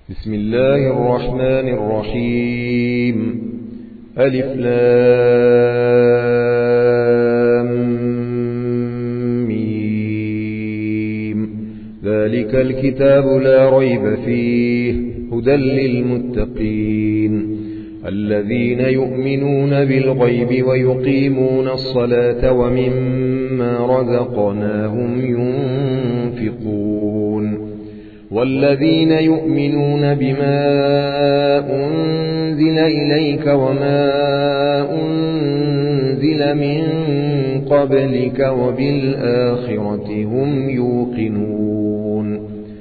بسم الله الرحمن الرحيم. ألف لام ميم. ذلك الكتاب لا ريب فيه هدى للمتقين الذين يؤمنون بالغيب ويقيمون الصلاة ومما رزقناهم ينفقون والذين يؤمنون بما أنزل إليك وما أنزل من قبلك وبالآخرة هم يوقنون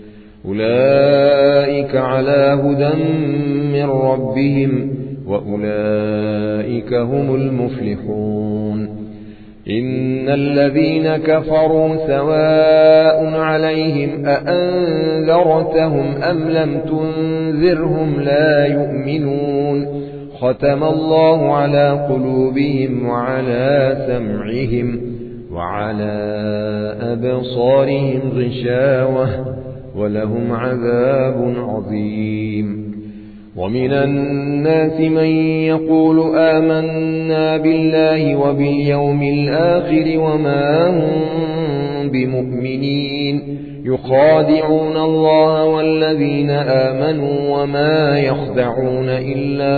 أولئك على هدى من ربهم وأولئك هم المفلحون. إن الذين كفروا سواء عليهم أأنذرتهم أم لم تنذرهم لا يؤمنون ختم الله على قلوبهم وعلى سمعهم وعلى أبصارهم غشاوة ولهم عذاب عظيم. ومن الناس من يقول آمنا بالله وباليوم الآخر وما هم بمؤمنين يخادعون الله والذين آمنوا وما يخدعون إلا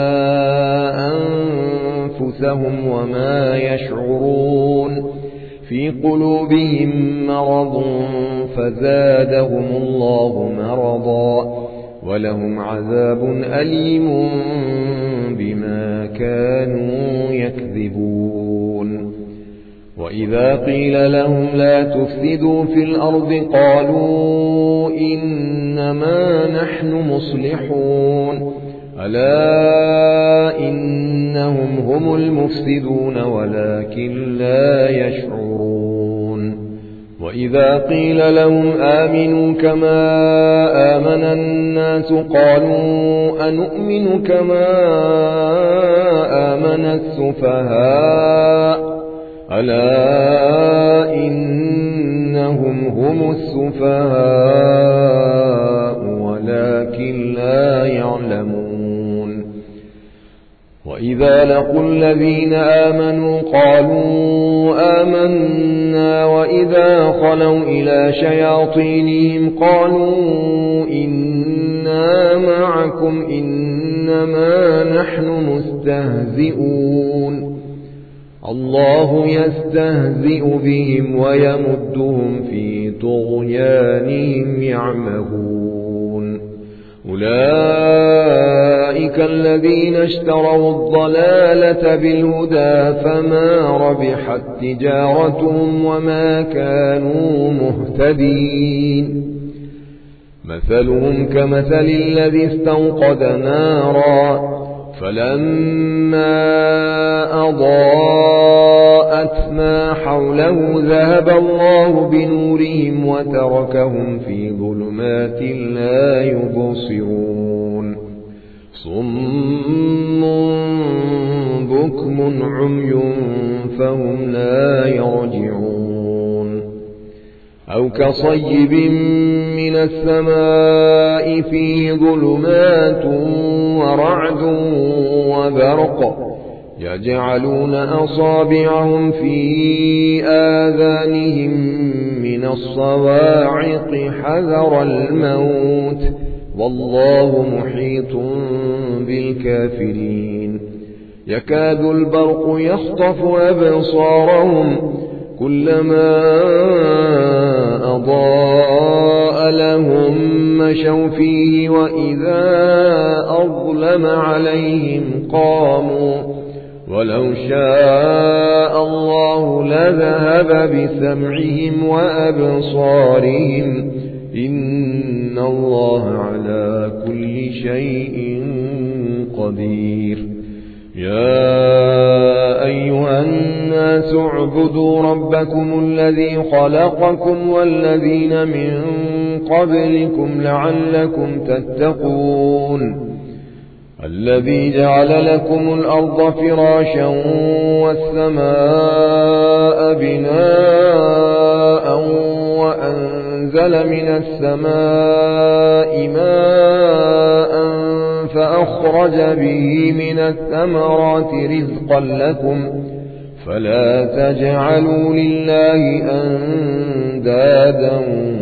أنفسهم وما يشعرون في قلوبهم مرض فزادهم الله مرضا ولهم عذاب أليم بما كانوا يكذبون. وإذا قيل لهم لا تفسدوا في الأرض قالوا إنما نحن مصلحون ألا إنهم هم المفسدون ولكن لا يشعرون. وإذا قيل لهم آمنوا كما آمن الناس قالوا أنؤمن كما آمن السفهاء ألا إنهم هم السفهاء ولكن لا يعلمون. وإذا لقوا الذين آمنوا قالوا آمنا وإذا خلوا إلى شياطينهم قالوا إنا معكم إنما نحن مستهزئون الله يستهزئ بهم ويمدهم في طغيانهم يعمهون. أولئك الذين اشتروا الضلالة بالهدى فما ربحت تجارتهم وما كانوا مهتدين. مثلهم كمثل الذي استوقد نارا فلما أضاءت ما حوله ذهب الله بنورهم وتركهم في ظلمات لا يبصرون صم بكم عمي فهم لا يرجعون. أو كصيب من السماء فيه ظلمات ورعد وبرق يجعلون أصابعهم في آذانهم من الصواعق حذر الموت والله محيط بالكافرين. يكاد البرق يخطف أبصارهم كلما أضاء لهم مشوا فيه وإذا أظلم عليهم قاموا ولو شاء الله لذهب بسمعهم وأبصارهم إن الله على كل شيء قدير. يا أيها الناس اعبدوا ربكم الذي خلقكم والذين من قبلكم لعلكم تتقون الذي جعل لكم الأرض فراشا والسماء بناء وأنزل من السماء ماء أخرج به من الثمرات رزقا لكم فلا تجعلوا لله أندادا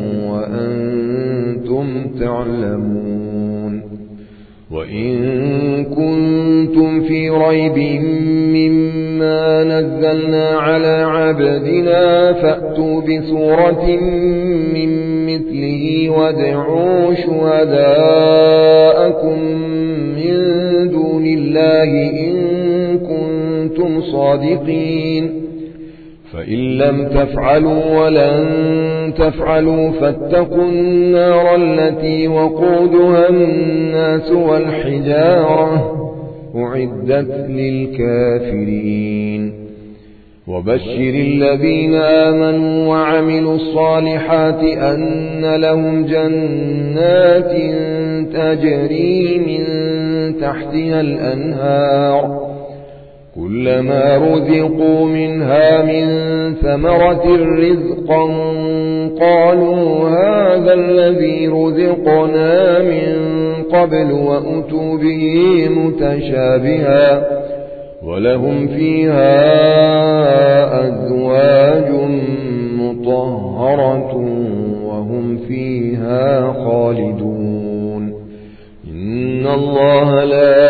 وأنتم تعلمون وإن كنتم في ريب مما نزلنا على عبدنا فأتوا بسورة من مثله وادعوا شهداءكم من دون الله إن كنتم صادقين فإن لم تفعلوا ولن تفعلوا فاتقوا النار التي وقودها الناس والحجارة أعدت للكافرين وبشر الذين آمنوا وعملوا الصالحات أن لهم جنات تجري من تحتها الأنهار كلما رزقوا منها من ثمرة رزقا قالوا هذا الذي رزقنا من قبل وأتوا به متشابها ولهم فيها أزواج مطهرة وهم فيها خالدون إن الله لا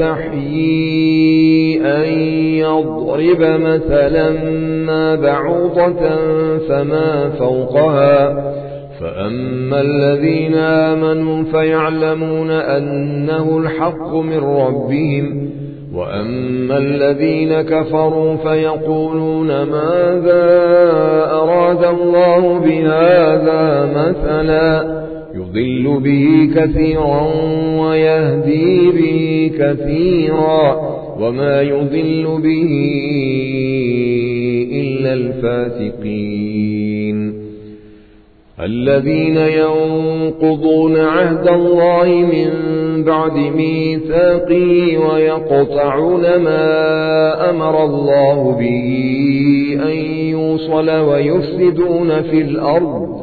يستحيي أن يضرب مثلا ما بعوضة فما فوقها فأما الذين آمنوا فيعلمون أنه الحق من ربهم وأما الذين كفروا فيقولون ماذا أراد الله بهذا مثلا يضل به كثيرا ويهدي به كثيرا وما يضل به إلا الفاسقين الذين ينقضون عهد الله من بعد ميثاقه ويقطعون ما أمر الله به أن يوصل ويفسدون في الأرض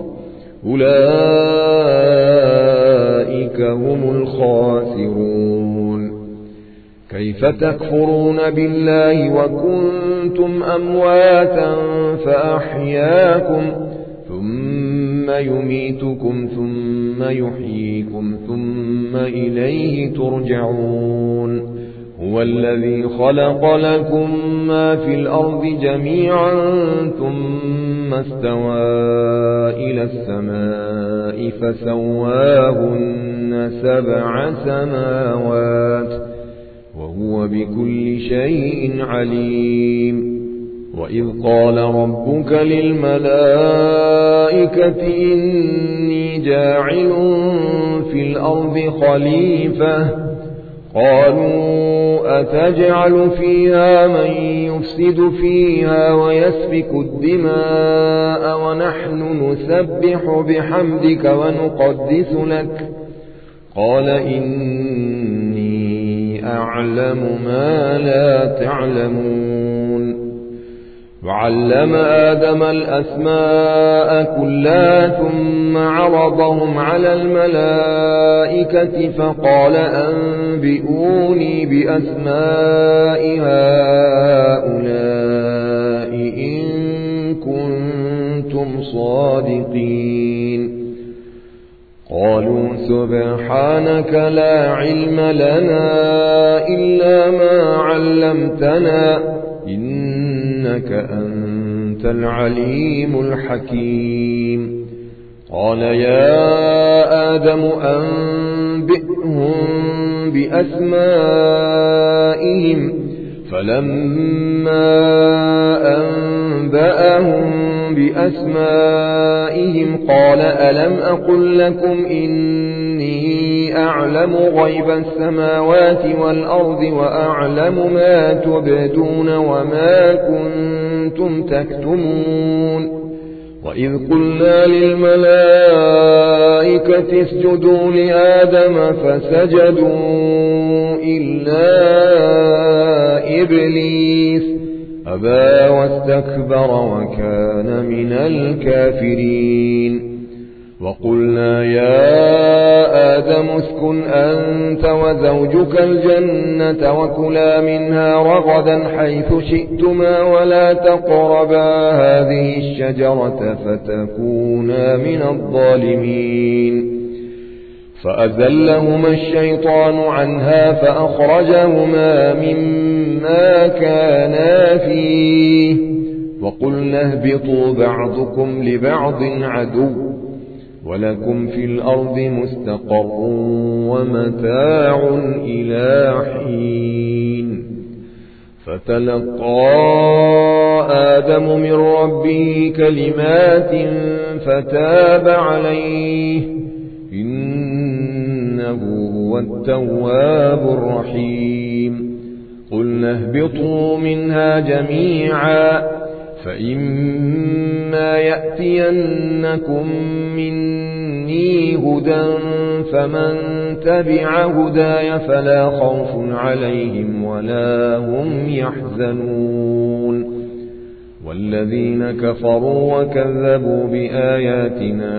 أولئك هم الخاسرون كيف تكفرون بالله وكنتم أمواتا فأحياكم ثم يميتكم ثم يحييكم ثم إليه ترجعون هو الذي خلق لكم ما في الأرض جميعا ثم استوى إلى السماء فسواهن 7 سماوات وهو بكل شيء عليم وإذ قال ربك للملائكة إني جاعل في الأرض خليفة قالوا أتجعل فيها من يفسد فيها ويسفك الدماء ونحن نسبح بحمدك ونقدس لك قال إني أعلم ما لا تعلمون وعلم آدم الأسماء كلها ثم عرضهم على الملائكة فقال أنبئوني بأسماء هؤلاء إن كنتم صادقين قالوا سبحانك لا علم لنا إلا ما علمتنا إنك أنت العليم الحكيم قال يا آدم أنبئهم بأسمائهم فلما أنبأهم بأسمائهم قال ألم أقل لكم إني أعلم غيب السماوات والأرض وأعلم ما تبدون وما كنتم تكتمون وإذ قلنا للملائكة اسجدوا لآدم فسجدوا إلا إبليس أبى واستكبر وكان من الكافرين وقلنا يا آدم اسكن أنت وزوجك الجنة وكلا منها رغدا حيث شئتما ولا تقربا هذه الشجرة فتكونا من الظالمين فأزلهما الشيطان عنها فأخرجهما مما كانا فيه وقلنا اهبطوا بعضكم لبعض عدو ولكم في الأرض مستقر ومتاع إلى حين فتلقى آدم من ربه كلمات فتاب عليه إنه هو التواب الرحيم قلنا اهبطوا منها جميعا فإما يأتينكم مني هدى فمن تبع هداي فلا خوف عليهم ولا هم يحزنون والذين كفروا وكذبوا بآياتنا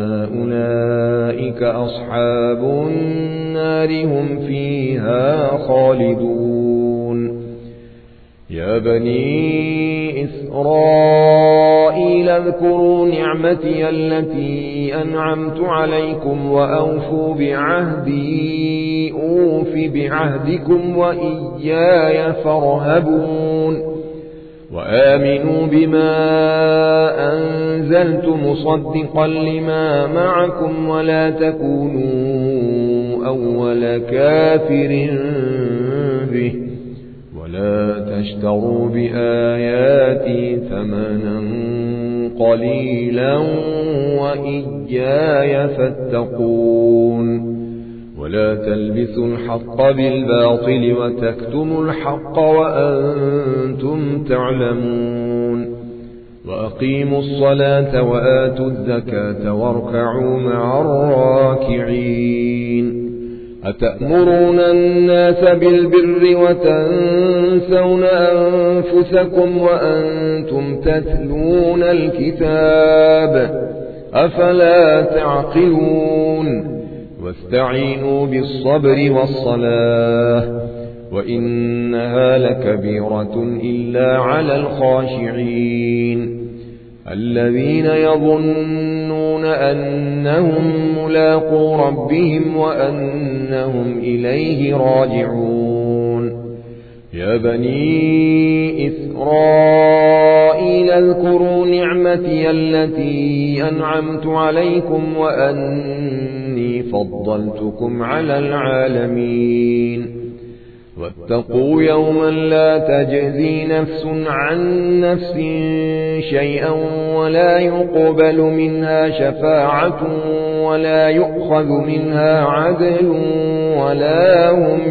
أولئك أصحاب النار هم فيها خالدون يا بني إسرائيل اذكروا نعمتي التي أنعمت عليكم وأوفوا بعهدي أوف بعهدكم وإياي فارهبون وآمنوا بما أنزلت مصدقا لما معكم ولا تكونوا أول كافر به ولا تشتروا بآياتي ثمنا قليلا وإياي فاتقون ولا تلبسوا الحق بالباطل وتكتموا الحق وأنتم تعلمون وأقيموا الصلاة وآتوا الزكاة واركعوا مع الراكعين أتأمرون الناس بالبر وتنسون أنفسكم وأنتم تتلون الكتاب أفلا تعقلون واستعينوا بالصبر والصلاة وإنها لكبيرة إلا على الخاشعين الذين يظنون أنهم ملاقو ربهم وأنهم إليه راجعون يا بني إسرائيل اذكروا نعمتي التي أنعمت عليكم وأني فضلتكم على العالمين واتقوا يوما لا تجزي نفس عن نفس شيئا ولا يقبل منها شفاعة ولا يؤخذ منها عدل ولا هم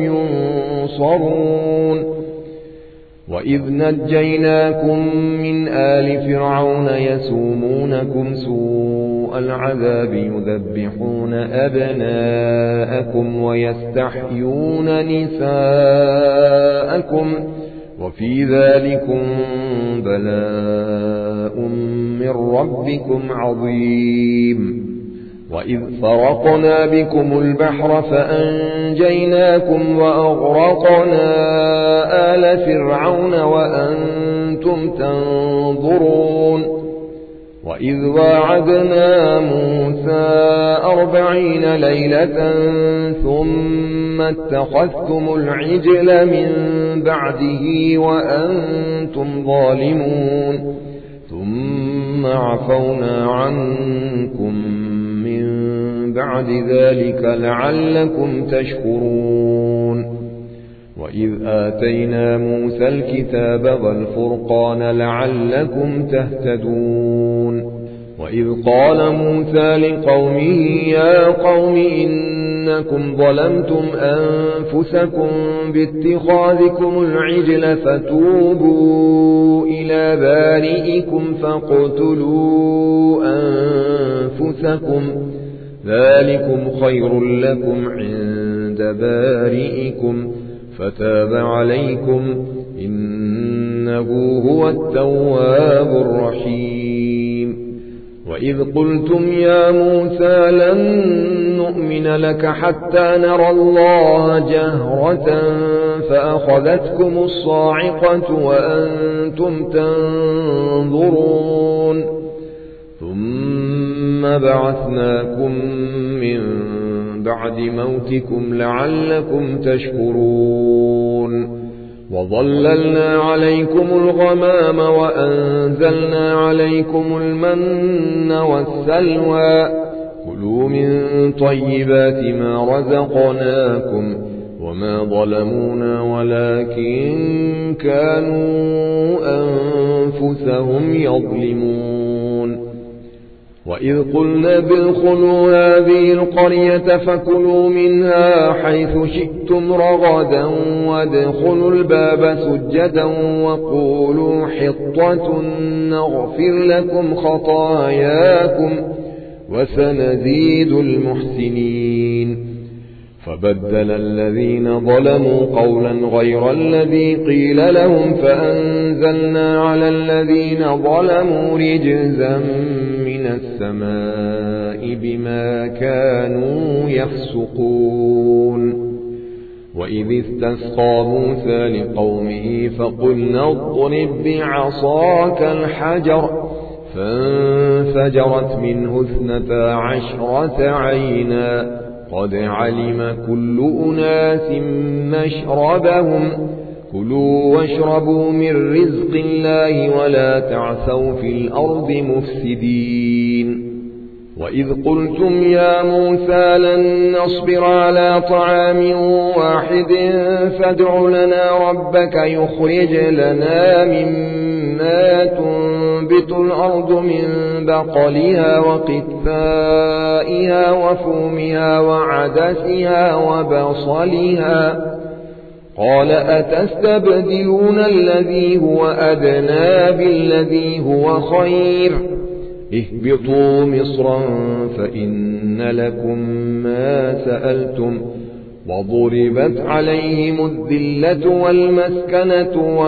ينصرون وإذ نجيناكم من آل فرعون يسومونكم سوء العذاب يذبحون أبناءكم ويستحيون نساءكم وفي ذلكم بلاء من ربكم عظيم وإذ فرقنا بكم البحر فأنجيناكم وأغرقنا آل فرعون وأنتم تنظرون وإذ واعدنا موسى 40 ليلة ثم اتخذتم العجل من بعده وأنتم ظالمون ثم عفونا عنكم بعد ذلك لعلكم تشكرون وإذ آتينا موسى الكتاب والفرقان لعلكم تهتدون وإذ قال موسى لقومه يا قوم إنكم ظلمتم أنفسكم باتخاذكم العجل فتوبوا إلى بارئكم فاقتلوا أنفسكم ذلكم خير لكم عند بارئكم فتاب عليكم إنه هو التواب الرحيم وإذ قلتم يا موسى لن نؤمن لك حتى نرى الله جهرة فأخذتكم الصاعقة وأنتم تنظرون ثم بعثناكم من بعد موتكم لعلكم تشكرون وظللنا عليكم الغمام وأنزلنا عليكم المن والسلوى كلوا من طيبات ما رزقناكم وما ظلمونا ولكن كانوا أنفسهم يظلمون وإذ قلنا ادخلوا هذه القرية فكلوا منها حيث شئتم رغدا وادخلوا الباب سجدا وقولوا حطة نغفر لكم خطاياكم وسنزيد المحسنين فبدل الذين ظلموا قولا غير الذي قيل لهم فأنزلنا على الذين ظلموا رجزا من السماء بما كانوا يفسقون وإذ استسقى موسى لقومه فقلنا اضرب بعصاك الحجر فانفجرت منه 12 عينا قد علم كل أناس مشربهم كلوا واشربوا من رزق الله ولا تعثوا في الأرض مفسدين وإذ قلتم يا موسى لن نصبر على طعام واحد فادع لنا ربك يخرج لنا مما تنبت الأرض من بقلها وقثائها وفومها وعدسها وبصلها قال أتستبدلون الذي هو أدنى بالذي هو خير اهبطوا مصرا فإن لكم ما سألتم وضربت عليهم الذلة والمسكنة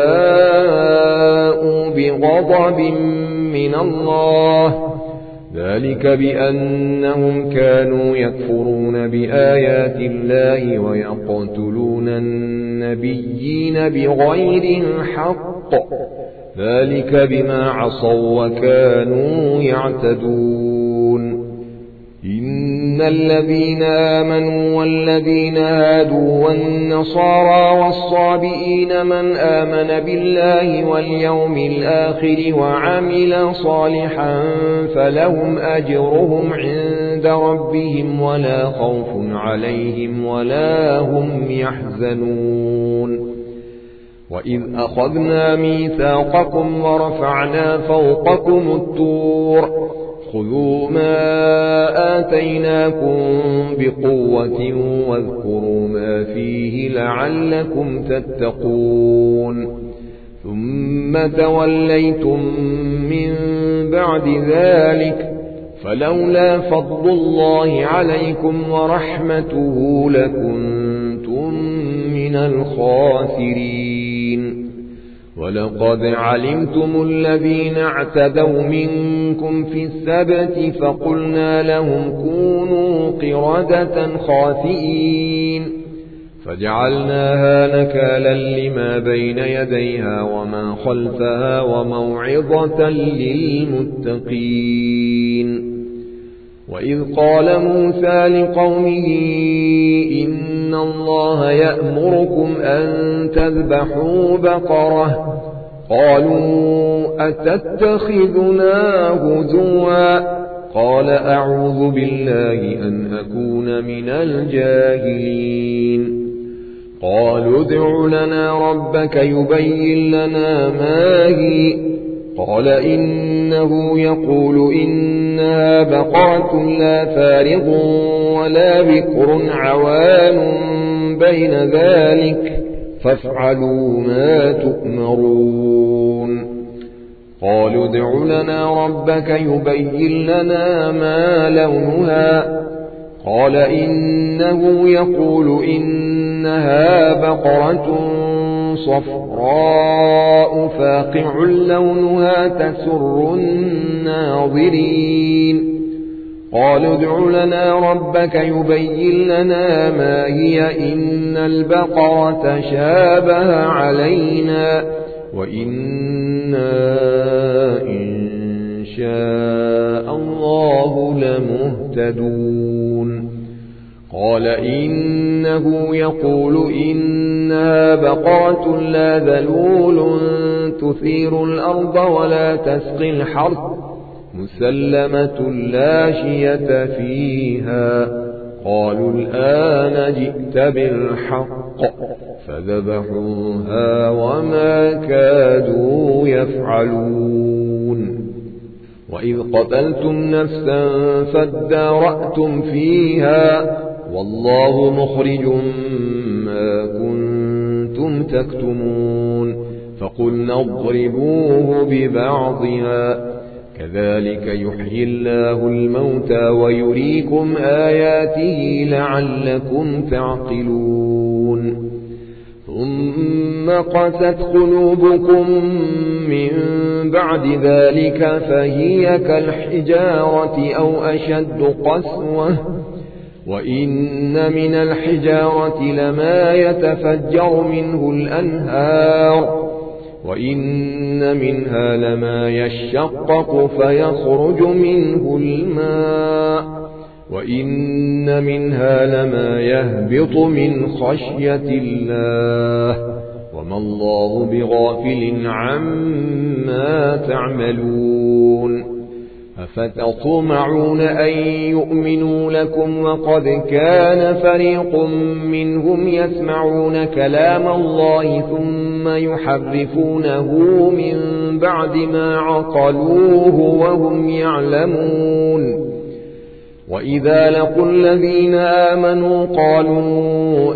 وباءوا بغضب من الله ذلك بأنهم كانوا يكفرون بآيات الله ويقتلون النبيين بغير الحق ذلك بما عصوا وكانوا يعتدون إن الذين آمنوا والذين هادوا والنصارى والصابئين من آمن بالله واليوم الآخر وعمل صالحا فلهم أجرهم عند ربهم ولا خوف عليهم ولا هم يحزنون وإذ أخذنا ميثاقكم ورفعنا فوقكم الطور خذوا ما آتيناكم بقوة واذكروا ما فيه لعلكم تتقون ثم توليتم من بعد ذلك فلولا فضل الله عليكم ورحمته لكنتم من الخاسرين ولقد علمتم الذين اعتدوا منكم في السبت فقلنا لهم كونوا قردة خاسئين فجعلناها نكالا لما بين يديها وما خلفها وموعظة للمتقين وإذ قال موسى لقومه إن الله يأمركم أن تذبحوا بقرة قالوا أتتخذنا هزوا قال أعوذ بالله أن أكون من الجاهلين قالوا ادع لنا ربك يبين لنا ما هي قال إنه يقول إنها بقرة لا فارغ ولا بكر عوان بين ذلك فافعلوا ما تؤمرون قالوا ادع لنا ربك يبين لنا ما لونها قال إنه يقول إنها بقرة صفراء فاقع لونها تسر الناظرين. قالوا ادع لنا ربك يبين لنا ما هي إن البقرة شابه علينا وإنا إن شاء الله لمهتدون. قال إنه يقول إنها بقرة لا ذلول تثير الأرض ولا تسقي الحرث مسلمة لا شية فيها. قالوا الآن جئت بالحق فذبحوها وما كادوا يفعلون. وإذ قتلتم نفسا فادارأتم فيها والله مخرج ما كنتم تكتمون. فقلنا اضربوه ببعضها كذلك يحيي الله الموتى ويريكم آياته لعلكم تعقلون. ثم قست قلوبكم من بعد ذلك فهي كالحجارة أو أشد قسوة وإن من الحجارة لما يتفجر منه الأنهار وإن منها لما يشقق فيخرج منه الماء وإن منها لما يهبط من خشية الله وما الله بغافل عما تعملون. أفتطمعون أن يؤمنوا لكم وقد كان فريق منهم يسمعون كلام الله ثم يحرفونه من بعد ما عقلوه وهم يعلمون. وإذا لقوا الذين آمنوا قالوا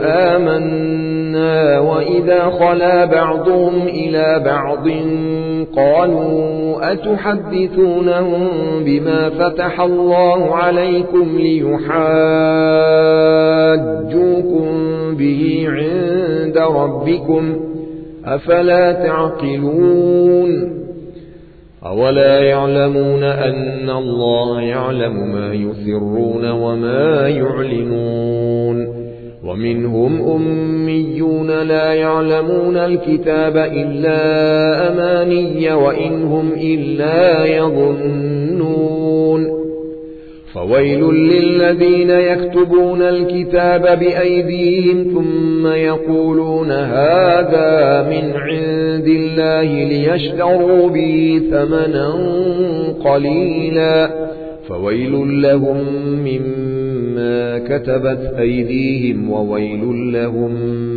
آمنا وإذا خلا بعضهم إلى بعض قالوا أتحدثونهم بما فتح الله عليكم ليحاجوكم به عند ربكم أفلا تعقلون. أولا يعلمون أن الله يعلم ما يسرون وما يعلنون. ومنهم أميون لا يعلمون الكتاب إلا أماني وإنهم إلا يظنون. فويل للذين يكتبون الكتاب بأيديهم ثم يقولون هذا من عند الله ليشتروا به ثمنا قليلا فويل لهم مما كتبت أيديهم وويل لهم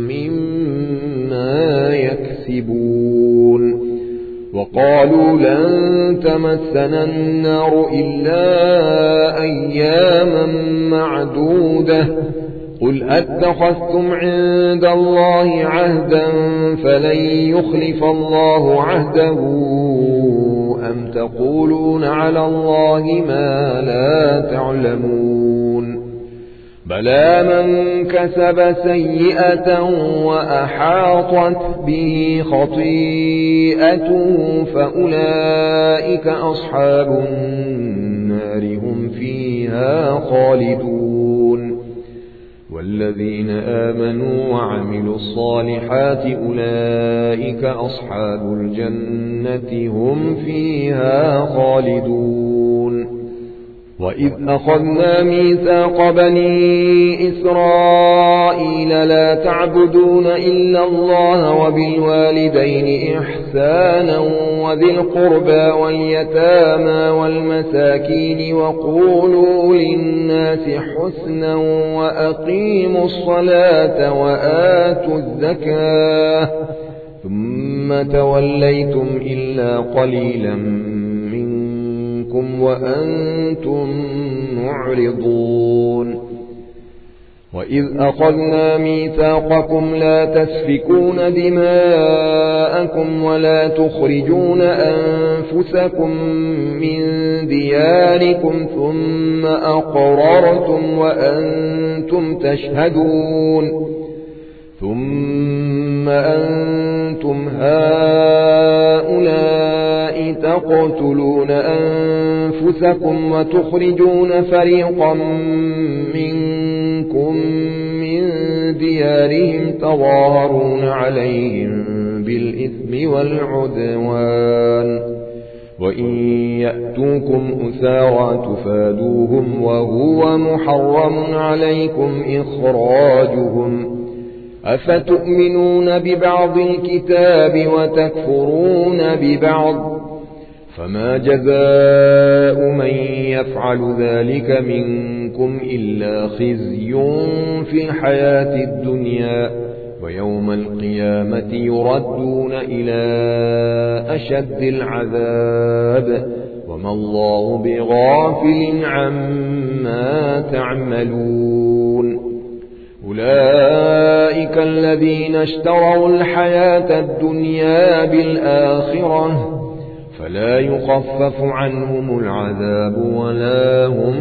مما يكسبون. وقالوا لن تمسنا النار إلا أياما معدودة قل أتخذتم عند الله عهدا فلن يخلف الله عهده أم تقولون على الله ما لا تعلمون. بلى من كسب سيئة وأحاطت به خطيئته فأولئك أصحاب النار هم فيها خالدون. والذين آمنوا وعملوا الصالحات أولئك أصحاب الجنة هم فيها خالدون. وإذ أخذنا ميثاق بني إسرائيل لا تعبدون إلا الله وبالوالدين إحسانا وذي القربى واليتامى والمساكين وقولوا للناس حسنا وأقيموا الصلاة وآتوا الزكاة ثم توليتم إلا قليلا وأنتم معرضون. وإذ أخذنا ميثاقكم لا تسفكون دماءكم جاءكم ولا تخرجون أنفسكم من دياركم ثم أقررتم وأنتم تشهدون ثم أنتم هؤلاء تقتلون أنفسكم وتخرجون فريقا منكم من ديارهم تظاهرون عليهم بالإثم والعدوان وإن يأتوكم أسارى تفادوهم وهو محرم عليكم إخراجهم أفتؤمنون ببعض الكتاب وتكفرون ببعض فما جزاء من يفعل ذلك منكم إلا خزي في الحياة الدنيا ويوم القيامة يردون إلى أشد العذاب وما الله بغافل عما تعملون أولئك الذين اشتروا الحياة الدنيا بالآخرة فلا يخفف عنهم العذاب ولا هم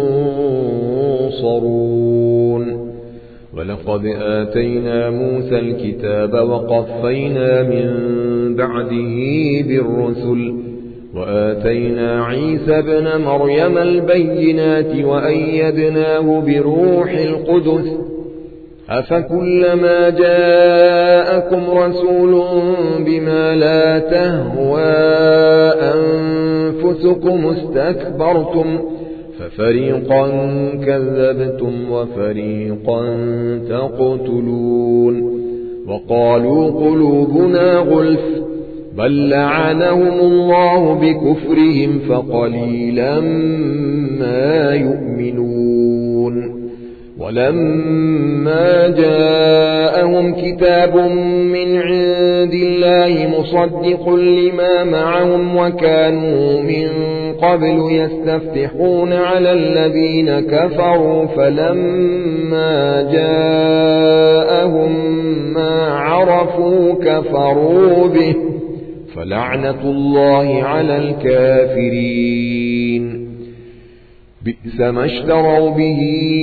ينصرون ولقد آتينا موسى الكتاب وقفينا من بعده بالرسل وآتينا عيسى ابن مريم البينات وأيدناه بروح القدس أفكلما جاءكم رسول بما لا تهوى أنفسكم استكبرتم ففريقا كذبتم وفريقا تقتلون وقالوا قلوبنا غلف بل لعنهم الله بكفرهم فقليلا ما يؤمنون ولما جاءهم كتاب من عند الله مصدق لما معهم وكانوا من قبل يستفتحون على الذين كفروا فلما جاءهم ما عرفوا كفروا به فلعنة الله على الكافرين بئس ما اشتروا به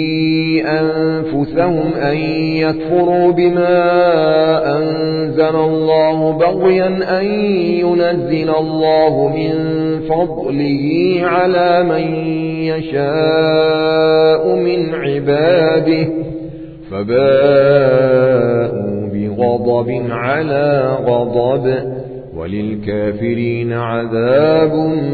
أنفسهم أن يكفروا بما أنزل الله بغيا أن ينزل الله من فضله على من يشاء من عباده فباءوا بغضب على غضب وللكافرين عذاب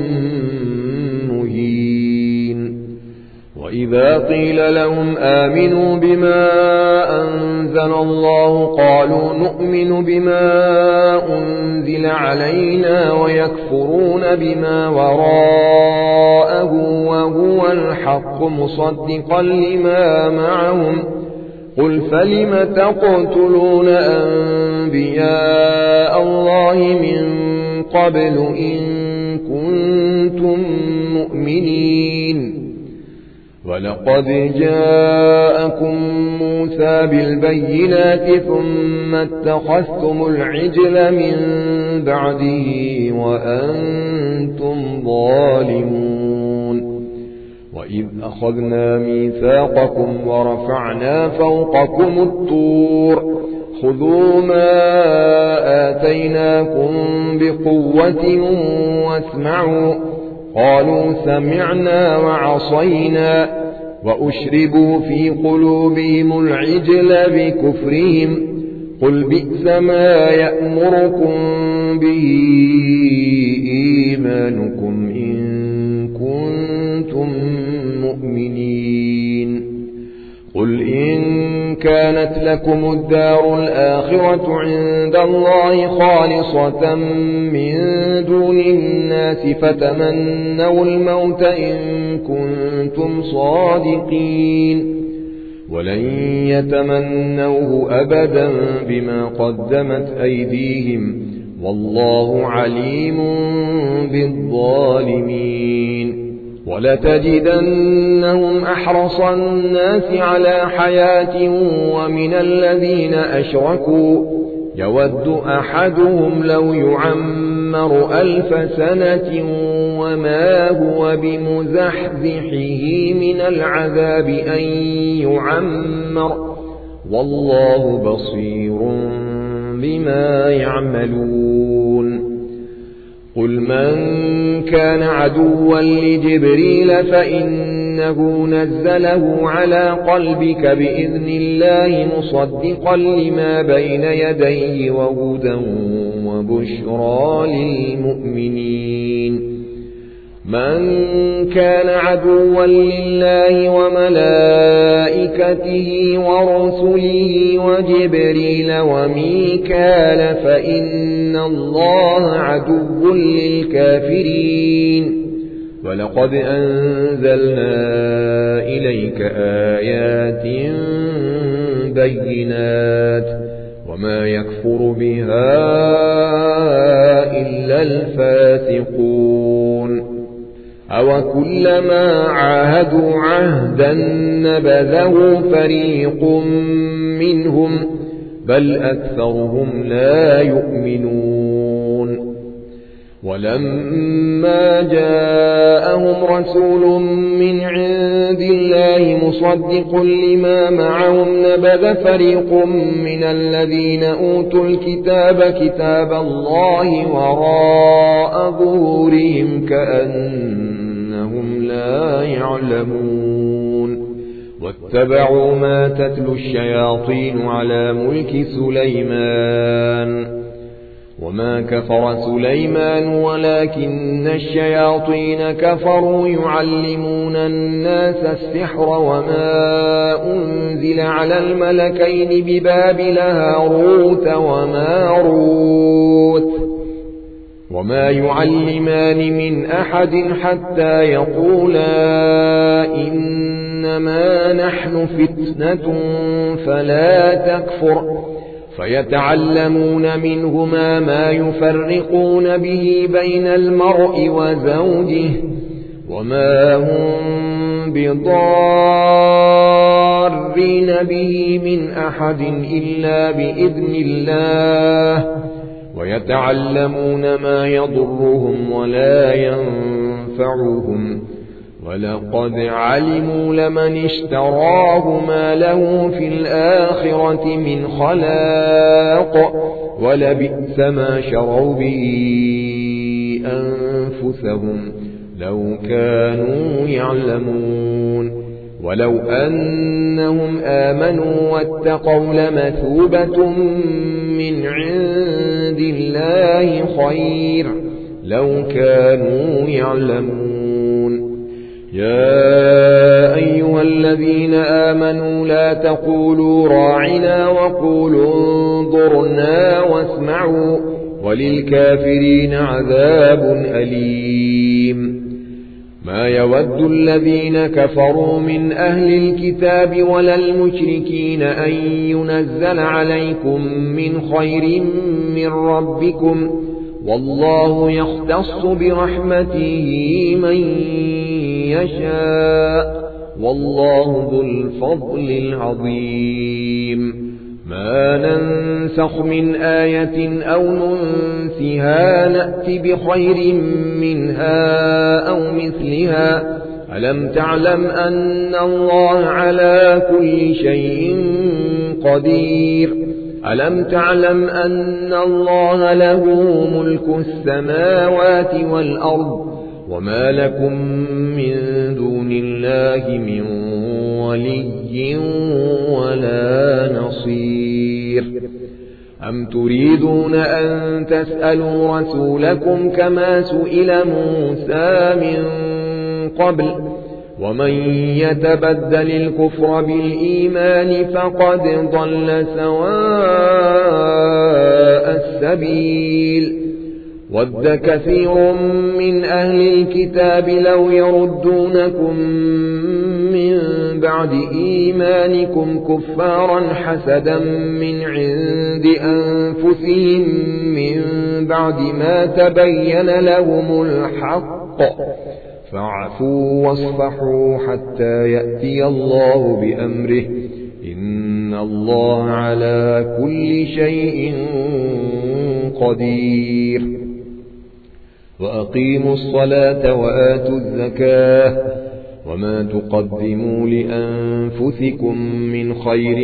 مهين وإذا قيل لهم آمنوا بما أنزل الله قالوا نؤمن بما أنزل علينا ويكفرون بما وراءه وهو الحق مصدقا لما معهم قل فلم تقتلون أنبياء الله من قبل إن كنتم مؤمنين ولقد جاءكم موسى بالبينات ثم اتخذتم العجل من بعده وأنتم ظالمون وإذ أخذنا ميثاقكم ورفعنا فوقكم الطور خذوا ما آتيناكم بقوة واسمعوا قالوا سمعنا وعصينا وأشربوا في قلوبهم العجل بكفرهم قل بئس ما يأمركم به إيمانكم إن كنتم مؤمنين قل إن كانت لكم الدار الآخرة عند الله خالصة من دون الناس فتمنوا الموت إن كنتم صادقين ولن يتمنوه أبدا بما قدمت أيديهم والله عليم بالظالمين ولتجدنهم أحرص الناس على حياة ومن الذين أشركوا يود أحدهم لو يعمر 1000 سنة وما هو بمزحزحه من العذاب أن يعمر والله بصير بما يعملون قل من كان عدوا لجبريل فإنه نزله على قلبك بإذن الله مصدقا لما بين يديه وهدى وبشرى للمؤمنين من كان عدوا لله وملائكته ورسله وجبريل وميكال فإن الله عدو للكافرين ولقد أنزلنا إليك آيات بينات وما يكفر بها إلا الفاسقون أوكلما عاهدوا عهدا نبذه فريق منهم بل أكثرهم لا يؤمنون ولما جاءهم رسول من عند الله مصدق لما معهم نبذ فريق من الذين أوتوا الكتاب كتاب الله وراء ظهورهم كأنهم لا يعلمون واتبعوا ما تتلو الشياطين على ملك سليمان وما كفر سليمان ولكن الشياطين كفروا يعلمون الناس السحر وما أنزل على الملكين ببابل هاروت وماروت وما يعلمان من أحد حتى يقولا إنما نحن فتنة فلا تكفر فيتعلمون منهما ما يفرقون به بين المرء وزوجه وما هم بضارين به من أحد إلا بإذن الله ويتعلمون ما يضرهم ولا ينفعهم ولقد علموا لمن اشتراه ما له في الآخرة من خلاق ولبئس ما شروا به أنفسهم لو كانوا يعلمون ولو أنهم آمنوا واتقوا لمثوبة من عند الله خير لو كانوا يعلمون يا أيها الذين آمنوا لا تقولوا راعنا وقولوا انظرنا واسمعوا وللكافرين عذاب أليم ما يود الذين كفروا من أهل الكتاب ولا المشركين أن ينزل عليكم من خير من ربكم والله يختص برحمته من يشاء والله ذو الفضل العظيم ما ننسخ من آية أو ننسها نأت بخير منها أو مثلها ألم تعلم أن الله على كل شيء قدير ألم تعلم أن الله له ملك السماوات والأرض وما لكم من دون الله من ولي ولا نصير أم تريدون أن تسألوا رسولكم كما سئل موسى من قبل ومن يتبدل الكفر بالإيمان فقد ضل سواء السبيل ود كثير من أهل الكتاب لو يردونكم من بعد إيمانكم كفارا حسدا من عند أنفسهم من بعد ما تبين لهم الحق فاعفوا واصفحوا حتى يأتي الله بأمره إن الله على كل شيء قدير. وأقيموا الصلاة وآتوا الزكاة وما تقدموا لأنفسكم من خير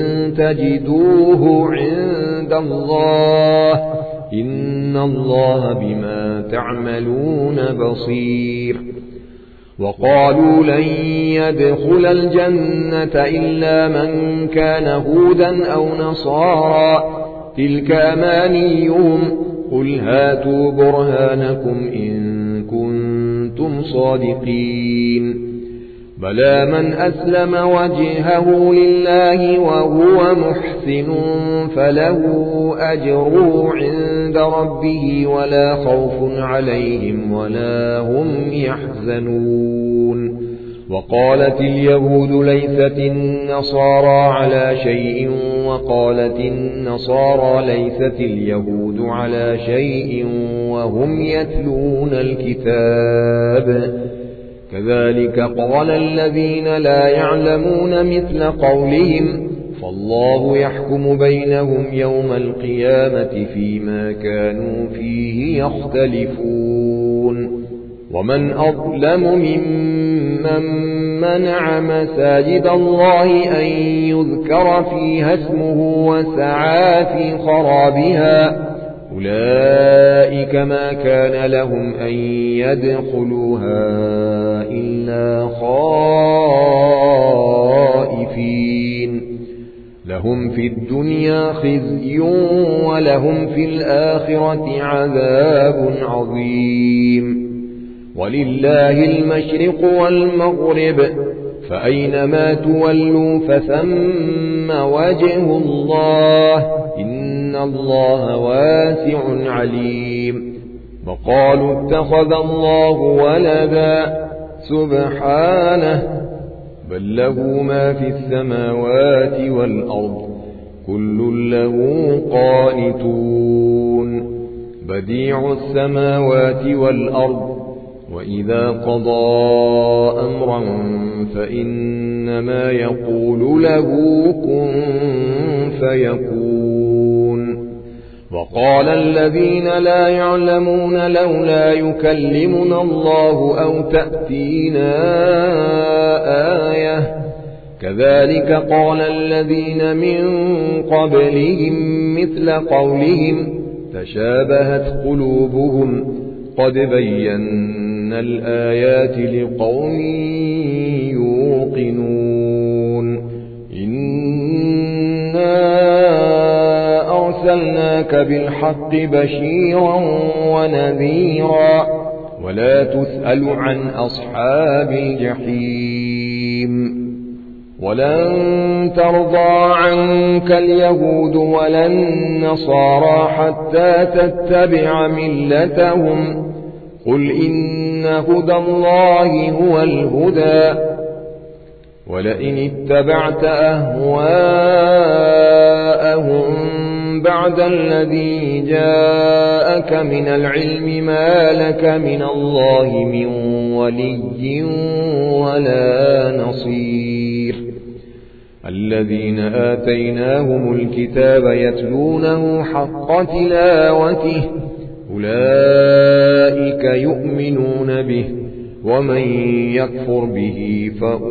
تجدوه عند الله إن الله بما تعملون بصير. وقالوا لن يدخل الجنة إلا من كان هودا أو نصارى تلك أمانيهم قل هاتوا برهانكم إن كنتم صادقين. بلى من أسلم وجهه لله وهو محسن فله أجره عند ربه ولا خوف عليهم ولا هم يحزنون. وقالت اليهود ليست النصارى على شيء وقالت النصارى ليست اليهود على شيء وهم يتلون الكتاب كذلك قال الذين لا يعلمون مثل قولهم فالله يحكم بينهم يوم القيامة فيما كانوا فيه يختلفون. ومن أظلم ممن منع مساجد الله أن يذكر فيها اسمه وسعى في خرابها أولئك ما كان لهم أن يدخلوها إلا خائفين لهم في الدنيا خزي ولهم في الآخرة عذاب عظيم. ولله المشرق والمغرب فأينما تولوا فثم وجه الله إن الله واسع عليم. وقالوا اتخذ الله ولدا سبحانه بل له ما في السماوات والأرض كل له قانتون. بديع السماوات والأرض وإذا قضى أمرا فإنما يقول له كن فيكون. وقال الذين لا يعلمون لولا يكلمنا الله أو تأتينا آية كذلك قال الذين من قبلهم مثل قولهم تشابهت قلوبهم قد بينا الآيات لقوم يوقنون. إنا أرسلناك بالحق بشيرا ونذيرا ولا تسأل عن أصحاب الجحيم. ولن ترضى عنك اليهود ولا النصارى حتى تتبع ملتهم قل إن هدى الله هو الهدى ولئن اتبعت أهواءهم بعد الذي جاءك من العلم ما لك من الله من ولي ولا نصير. الذين آتيناهم الكتاب يتلونه حق تلاوته أولئك يؤمنون به ومن يكفر به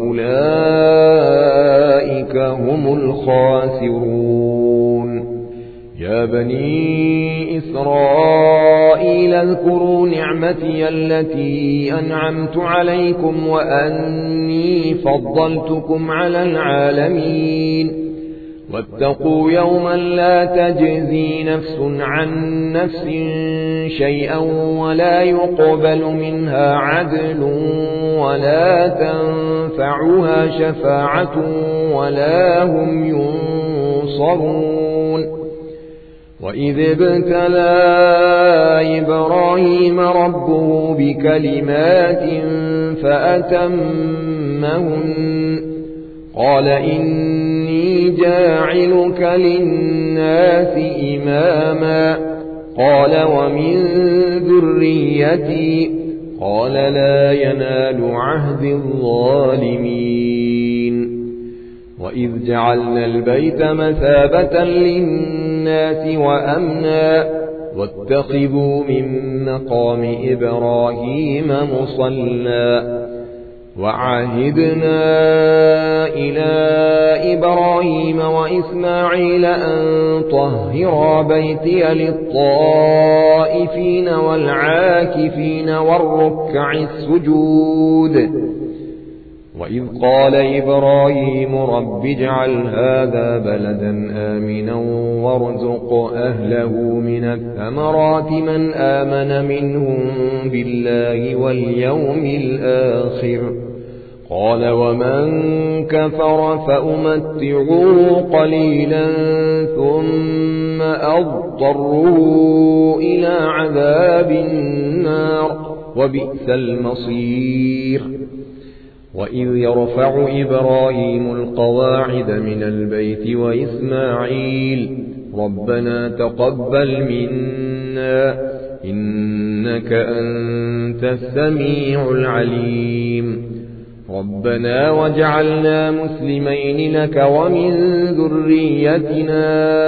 فأولئك هم الخاسرون. يا بني إسرائيل اذكروا نعمتي التي أنعمت عليكم وأني فضلتكم على العالمين. واتقوا يوما لا تجزي نفس عن نفس شيئا ولا يقبل منها عدل ولا تنفعها شفاعة ولا هم ينصرون. وإذ ابتلى إبراهيم ربه بكلمات فأتمهن قال إني جاعلك للناس إماما قال ومن ذريتي قال لا ينال عهد الظالمين. وإذ جعلنا البيت مثابة للناس وأمنا واتخذوا من مقام إبراهيم مصلى وعهدنا إلى إبراهيم وإسماعيل أن طهرا بيتي للطائفين والعاكفين والركع السجود وإذ قال إبراهيم رب اجعل هذا بلدا آمنا وارزق أهله من الثمرات من آمن منهم بالله واليوم الآخر قال ومن كفر فأمتعه قليلا ثم أضطره إلى عذاب النار وبئس المصير وإذ يرفع إبراهيم القواعد من البيت وإسماعيل ربنا تقبل منا إنك أنت السميع العليم ربنا واجعلنا مسلمين لك ومن ذريتنا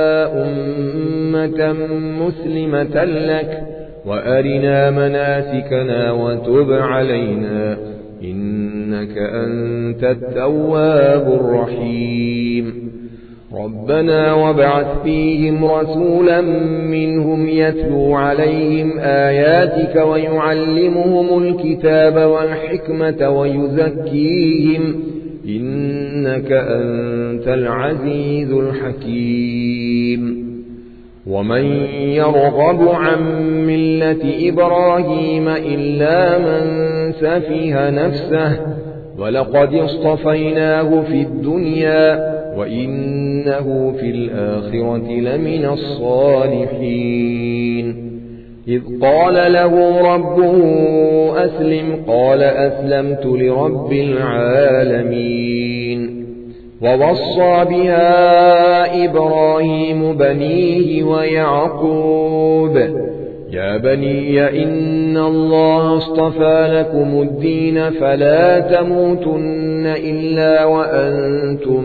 أمة مسلمة لك وأرنا مناسكنا وتب علينا إنك أنت التواب الرحيم ربنا وابعث فيهم رسولا منهم يتلو عليهم آياتك ويعلمهم الكتاب والحكمة ويزكيهم إنك أنت العزيز الحكيم ومن يرغب عن ملة إبراهيم إلا من سفه نفسه ولقد اصطفيناه في الدنيا وإنه في الآخرة لمن الصالحين إذ قال له ربه أسلم قال أسلمت لرب العالمين ووصى بها إبراهيم بنيه ويعقوب يا بني إن الله اصطفى لكم الدين فلا تموتن إلا وأنتم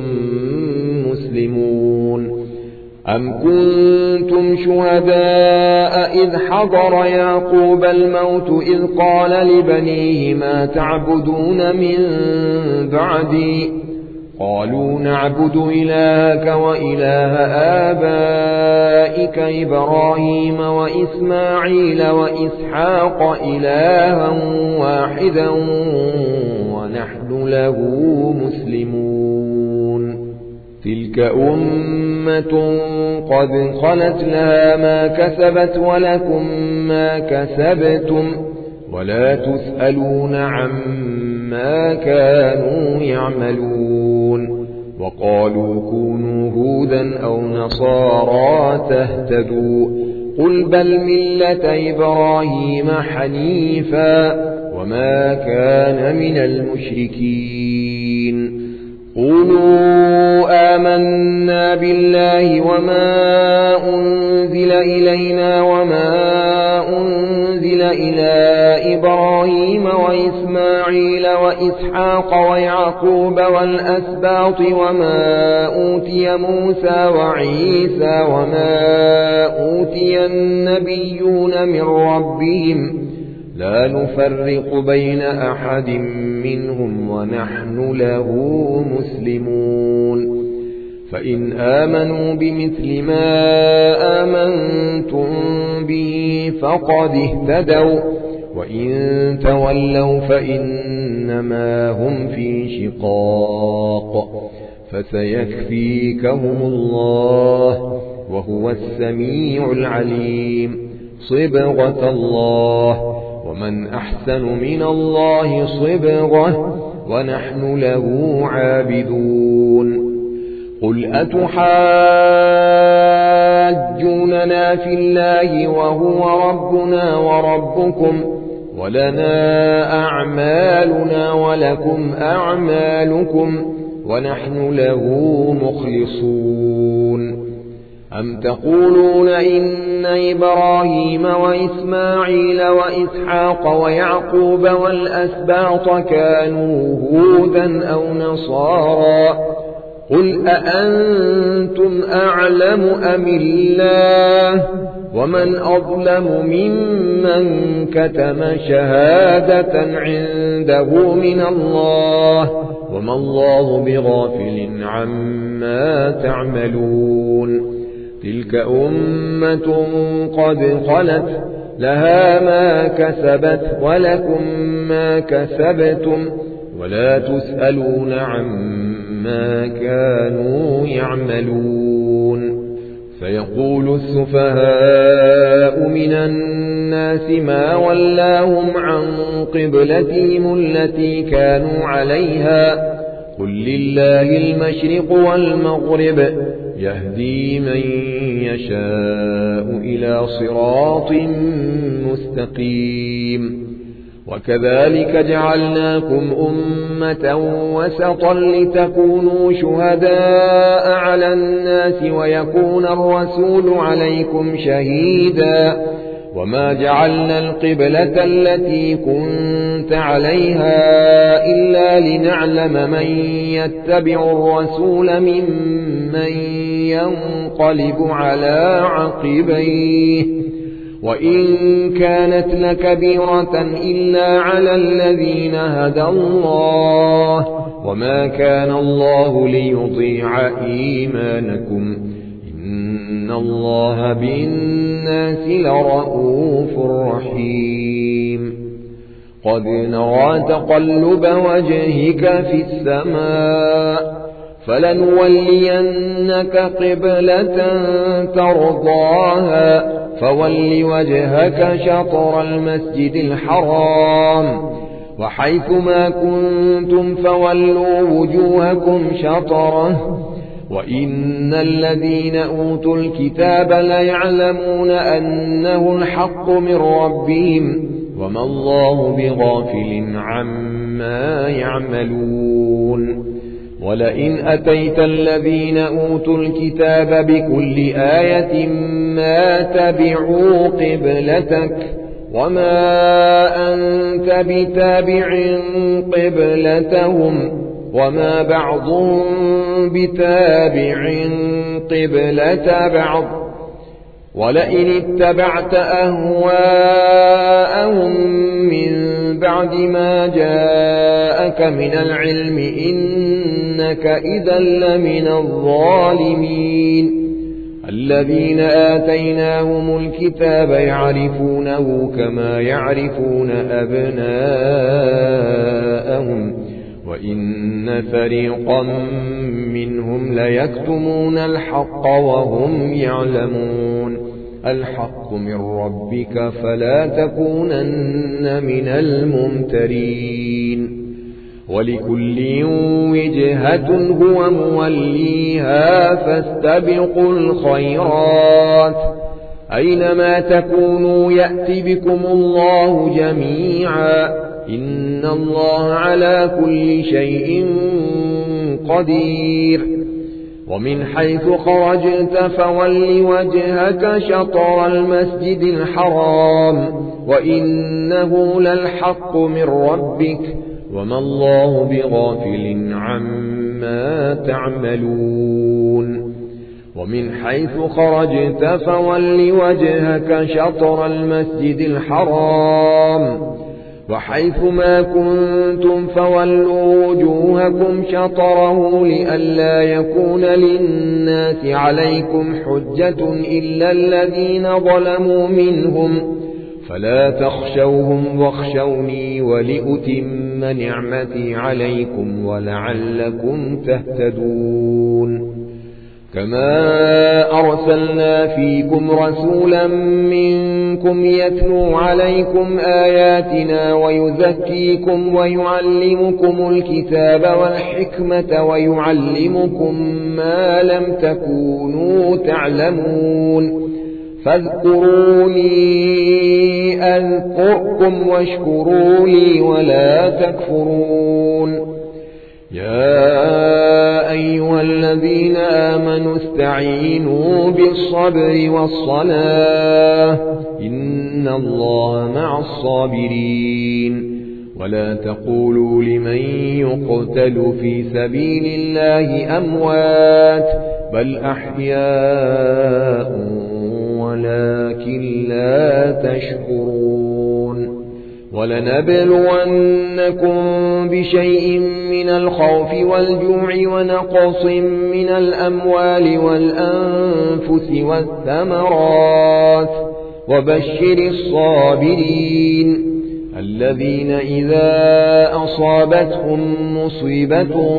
مسلمون أم كنتم شهداء إذ حضر يعقوب الموت إذ قال لبنيه ما تعبدون من بعدي قالوا نعبد إلهك وإله آبائك إبراهيم وإسماعيل وإسحاق إلها واحدا ونحن له مسلمون تلك أمة قد خلت لها ما كسبت ولكم ما كسبتم ولا تسألون عما كانوا يعملون وقالوا كونوا هودا أو نصارى تهتدوا قل بل ملة إبراهيم حنيفا وما كان من المشركين قولوا آمنا بالله وما أنزل إلينا وما أنزل إلى إبراهيم وإسماعيل وإسحاق ويعقوب والأسباط وما أوتي موسى وعيسى وما أوتي النبيون من ربهم لا نفرق بين أحد منهم ونحن له مسلمون فإن آمنوا بمثل ما آمنتم به فقد اهتدوا وإن تولوا فإنما هم في شقاق فسيكفيكهم الله وهو السميع العليم صبغة الله ومن أحسن من الله صبغة ونحن له عابدون قل أتحاجوننا في الله وهو ربنا وربكم ولنا أعمالنا ولكم أعمالكم ونحن له مخلصون أم تقولون إن إبراهيم وإسماعيل وإسحاق ويعقوب والأسباط كانوا هودا أو نصارى قل أأنتم أعلم أم الله ومن أظلم ممن كتم شهادة عنده من الله وما الله بغافل عما تعملون تلك أمة قد خلت لها ما كسبت ولكم ما كسبتم ولا تسألون عما كانوا يعملون فيقول السفهاء من الناس ما ولاهم عن قبلتهم التي كانوا عليها قل لله المشرق والمغرب يهدي من يشاء إلى صراط مستقيم وكذلك جعلناكم أمة وسطا لتكونوا شهداء على الناس ويكون الرسول عليكم شهيدا وما جعلنا القبلة التي كنت عليها إلا لنعلم من يتبع الرسول ممن ينقلب على عقبيه وإن كانت لكبيرة إلا على الذين هدى الله وما كان الله ليضيع إيمانكم إن الله بالناس لرؤوف رحيم قد نرى تقلب وجهك في السماء فلنولينك قبلة ترضاها فول وجهك شطر المسجد الحرام وحيث ما كنتم فولوا وجوهكم شطره وإن الذين أوتوا الكتاب ليعلمون أنه الحق من ربهم وما الله بغافل عما يعملون ولئن أتيت الذين أوتوا الكتاب بكل آية ما تبعوا قبلتك وما أنت بتابع قبلتهم وما بعضهم بتابع قبلة بعض ولئن اتبعت أهواءهم من بعد ما جاءك من العلم إنك إذا لمن الظالمين الذين آتيناهم الكتاب يعرفونه كما يعرفون أبناءهم وإن فريقا منهم ليكتمون الحق وهم يعلمون الحق من ربك فلا تكونن من الممترين ولكل وجهة هو موليها فاستبقوا الخيرات أينما تكونوا يأتي بكم الله جميعا إن الله على كل شيء قدير ومن حيث خرجت فول وجهك شطر المسجد الحرام وإنه للحق من ربك وما الله بغافل عما تعملون ومن حيث خرجت فول وجهك شطر المسجد الحرام وحيث ما كنتم فولوا وجوهكم شطره لئلا يكون للناس عليكم حجة إلا الذين ظلموا منهم فلا تخشوهم واخشوني ولأتم نعمتي عليكم ولعلكم تهتدون كما أرسلنا فيكم رسولا منكم يتلو عليكم آياتنا ويزكيكم ويعلمكم الكتاب والحكمة ويعلمكم ما لم تكونوا تعلمون فاذكروني أذكركم واشكروا لي ولا تكفرون يا أيها الذين آمنوا استعينوا بالصبر والصلاة إن الله مع الصابرين ولا تقولوا لمن يقتل في سبيل الله أموات بل أحياء ولكن لا تشكرون ولنبلونكم بشيء من الخوف والجوع ونقص من الأموال والأنفس والثمرات وبشر الصابرين الذين إذا أصابتهم مصيبة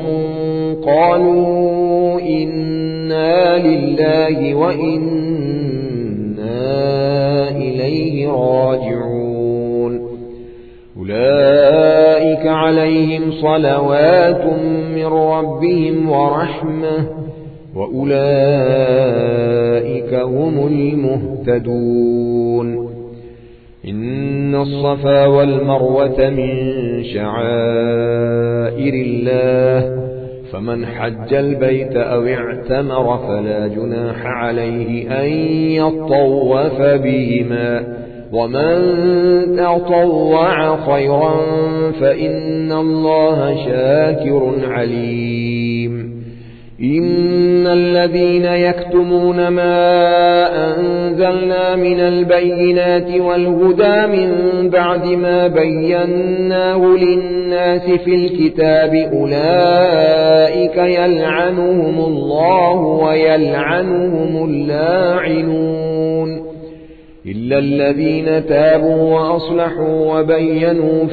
قالوا إنا لله وإنا إليه راجعون أولئك عليهم صلوات من ربهم ورحمة وأولئك هم المهتدون إن الصفا والمروة من شعائر الله فمن حج البيت أو اعتمر فلا جناح عليه أن يطوف بهما ومن تطوع خيرا فإن الله شاكر عليم إن الذين يكتمون ما أنزلنا من البينات والهدى من بعد ما بيناه للناس في الكتاب أولئك يلعنهم الله ويلعنهم اللاعنون إلا الذين تابوا وأصلحوا وبينوا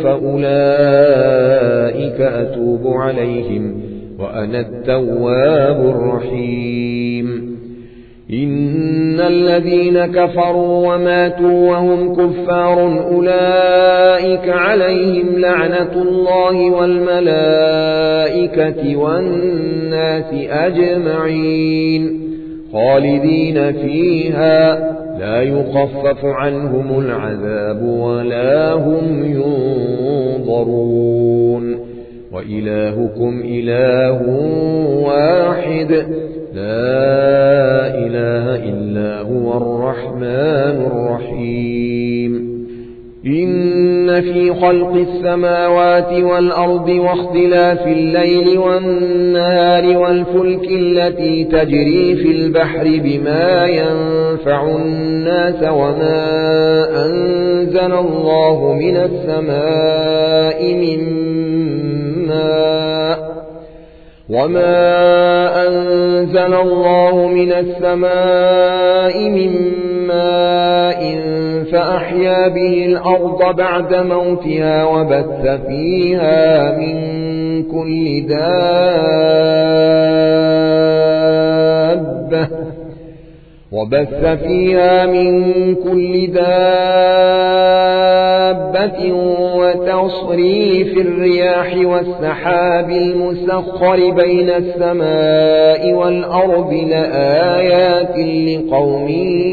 فأولئك أتوب عليهم وأنا التواب الرحيم إن الذين كفروا وماتوا وهم كفار أولئك عليهم لعنة الله والملائكة والناس أجمعين خالدين فيها لا يخفف عنهم العذاب ولا هم ينظرون وإلهكم إله واحد لا إله إلا هو الرحمن الرحيم إن في خلق السماوات والأرض واختلاف الليل والنهار والفلك التي تجري في البحر بما ينفع الناس أنزل الله من السماء من ماء فأحيا به الأرض بعد موتها وبث فيها من كل دابة وتصريف الرياح والسحاب المسخر بين السماء والأرض لآيات لقوم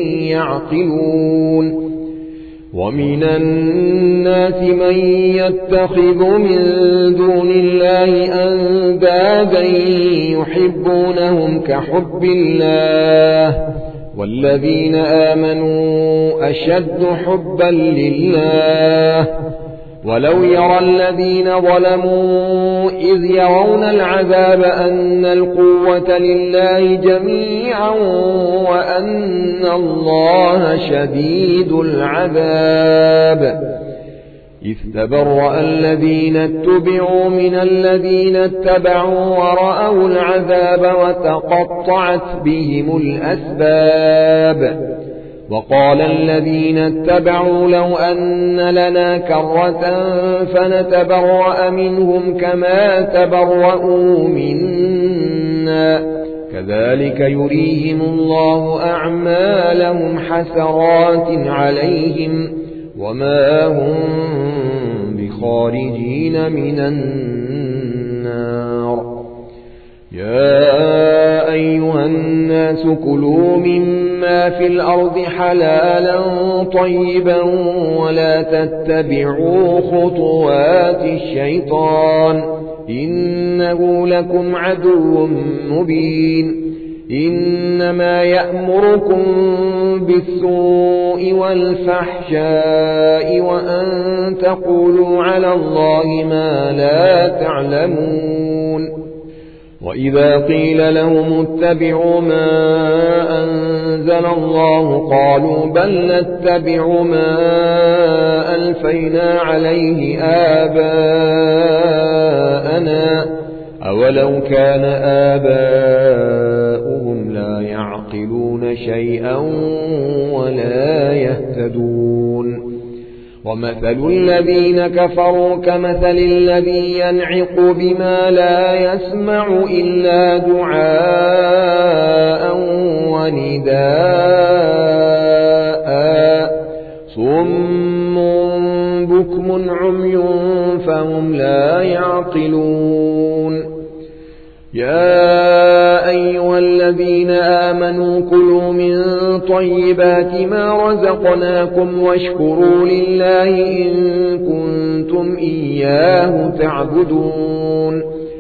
يعقلون ومن الناس من يتخذ من دون الله أندادا يحبونهم كحب الله والذين آمنوا أشد حبا لله ولو يرى الذين ظلموا إذ يرون العذاب أن القوة لله جميعا وأن الله شديد العذاب إذ تبرأ الذين اتبعوا من الذين اتبعوا ورأوا العذاب وتقطعت بهم الأسباب وقال الذين اتبعوا لو أن لنا كرة فنتبرأ منهم كما تبرؤوا منا كذلك يريهم الله أعمالهم حسرات عليهم وما هم بخارجين من النار يا أيها الناس كلوا مما في الأرض حلالا طيبا ولا تتبعوا خطوات الشيطان إنه لكم عدو مبين إنما يأمركم بالسوء والفحشاء وأن تقولوا على الله ما لا تعلمون. وإذا قيل لهم اتبعوا ما أنزل الله قالوا بل نتبع ما ألفينا عليه آباءنا أولو كان آباؤهم لا يعقلون شيئا ولا يهتدون. ومثل الذين كفروا كمثل الذي ينعق بما لا يسمع إلا دعاء ونداء صم بكم عمي فهم لا يعقلون. يا أيها الذين آمنوا كلوا من طيبات ما رزقناكم واشكروا لله إن كنتم إياه تعبدون.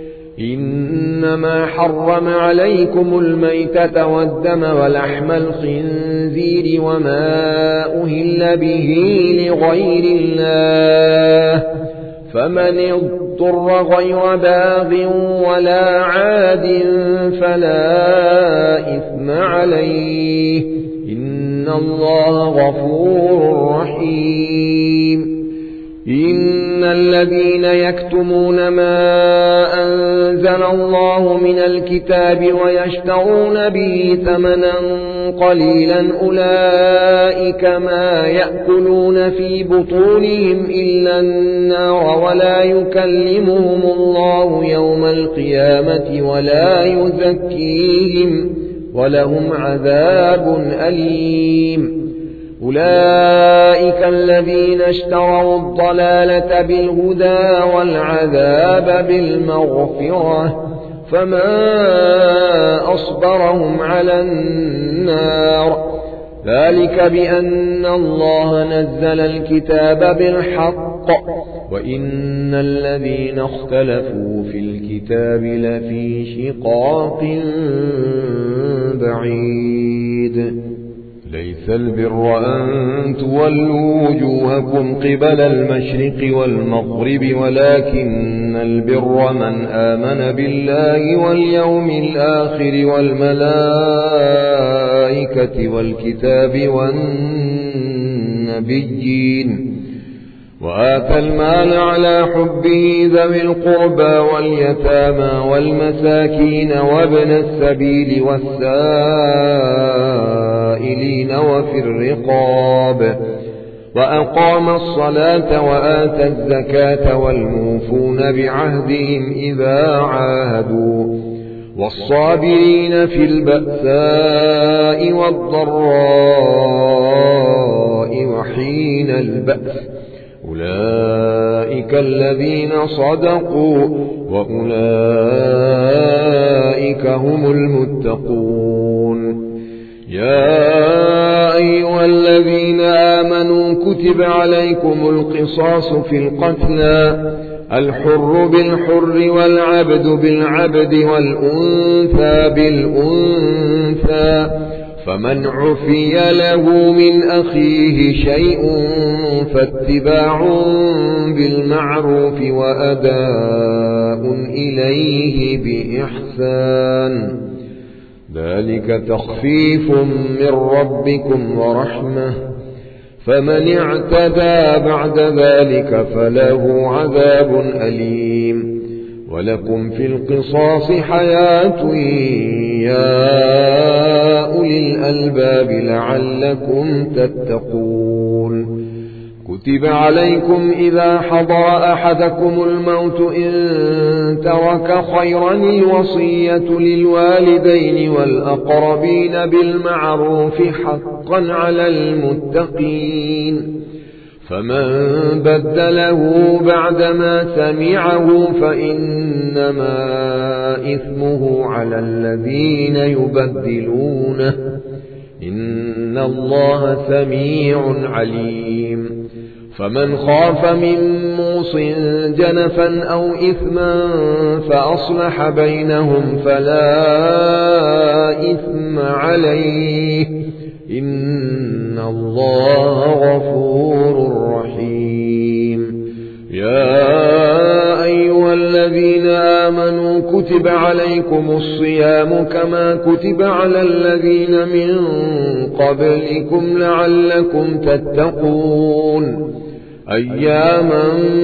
إنما حرم عليكم الميتة والدم ولحم الخنزير وما أهل به لغير الله فمن اضطر غير باغ ولا عاد فلا إثم عليه إن الله غفور رحيم. إن الذين يكتمون ما أنزل الله من الكتاب ويشترون به ثمنا قليلا أولئك ما يأكلون في بطونهم إلا النار ولا يكلمهم الله يوم القيامة ولا يزكيهم ولهم عذاب أليم. أولئك الذين اشتروا الضلالة بالهدى والعذاب بالمغفرة فما أصبرهم على النار ذلك بأن الله نزل الكتاب بالحق وإن الذين اختلفوا في الكتاب لفي شقاق بعيد. ليس البر أن تولوا وجوهكم قبل المشرق والمغرب ولكن البر من آمن بالله واليوم الآخر والملائكة والكتاب والنبيين وآتى المال على حبه ذوي القربى واليتامى والمساكين وابن السبيل والسائلين وفي الرقاب وأقام الصلاة وآتى الزكاة والموفون بعهدهم إذا عاهدوا والصابرين في البأساء والضراء وحين البأس أولئك الذين صدقوا وأولئك هم المتقون. يا أيها الذين آمنوا كتب عليكم القصاص في القتلى الحر بالحر والعبد بالعبد والأنثى بالأنثى فمن عفي له من أخيه شيء فاتباع بالمعروف وأداء إليه بإحسان ذلك تخفيف من ربكم ورحمة فمن اعتدى بعد ذلك فله عذاب أليم. ولكم في القصاص حياة يا أولي الألباب لعلكم تتقون. كتب عليكم إذا حضر أحدكم الموت إن ترك خيرا الوصية للوالدين والأقربين بالمعروف حقا على المتقين فمن بدله بعدما سمعه فإنما إثمه على الذين يبدلونه إن الله سميع عليم. فمن خاف من موص جنفا أو إثما فأصلح بينهم فلا إثم عليه إن الله غفور رحيم. يا أيها الذين آمنوا كتب عليكم الصيام كما كتب على الذين من قبلكم لعلكم تتقون أياما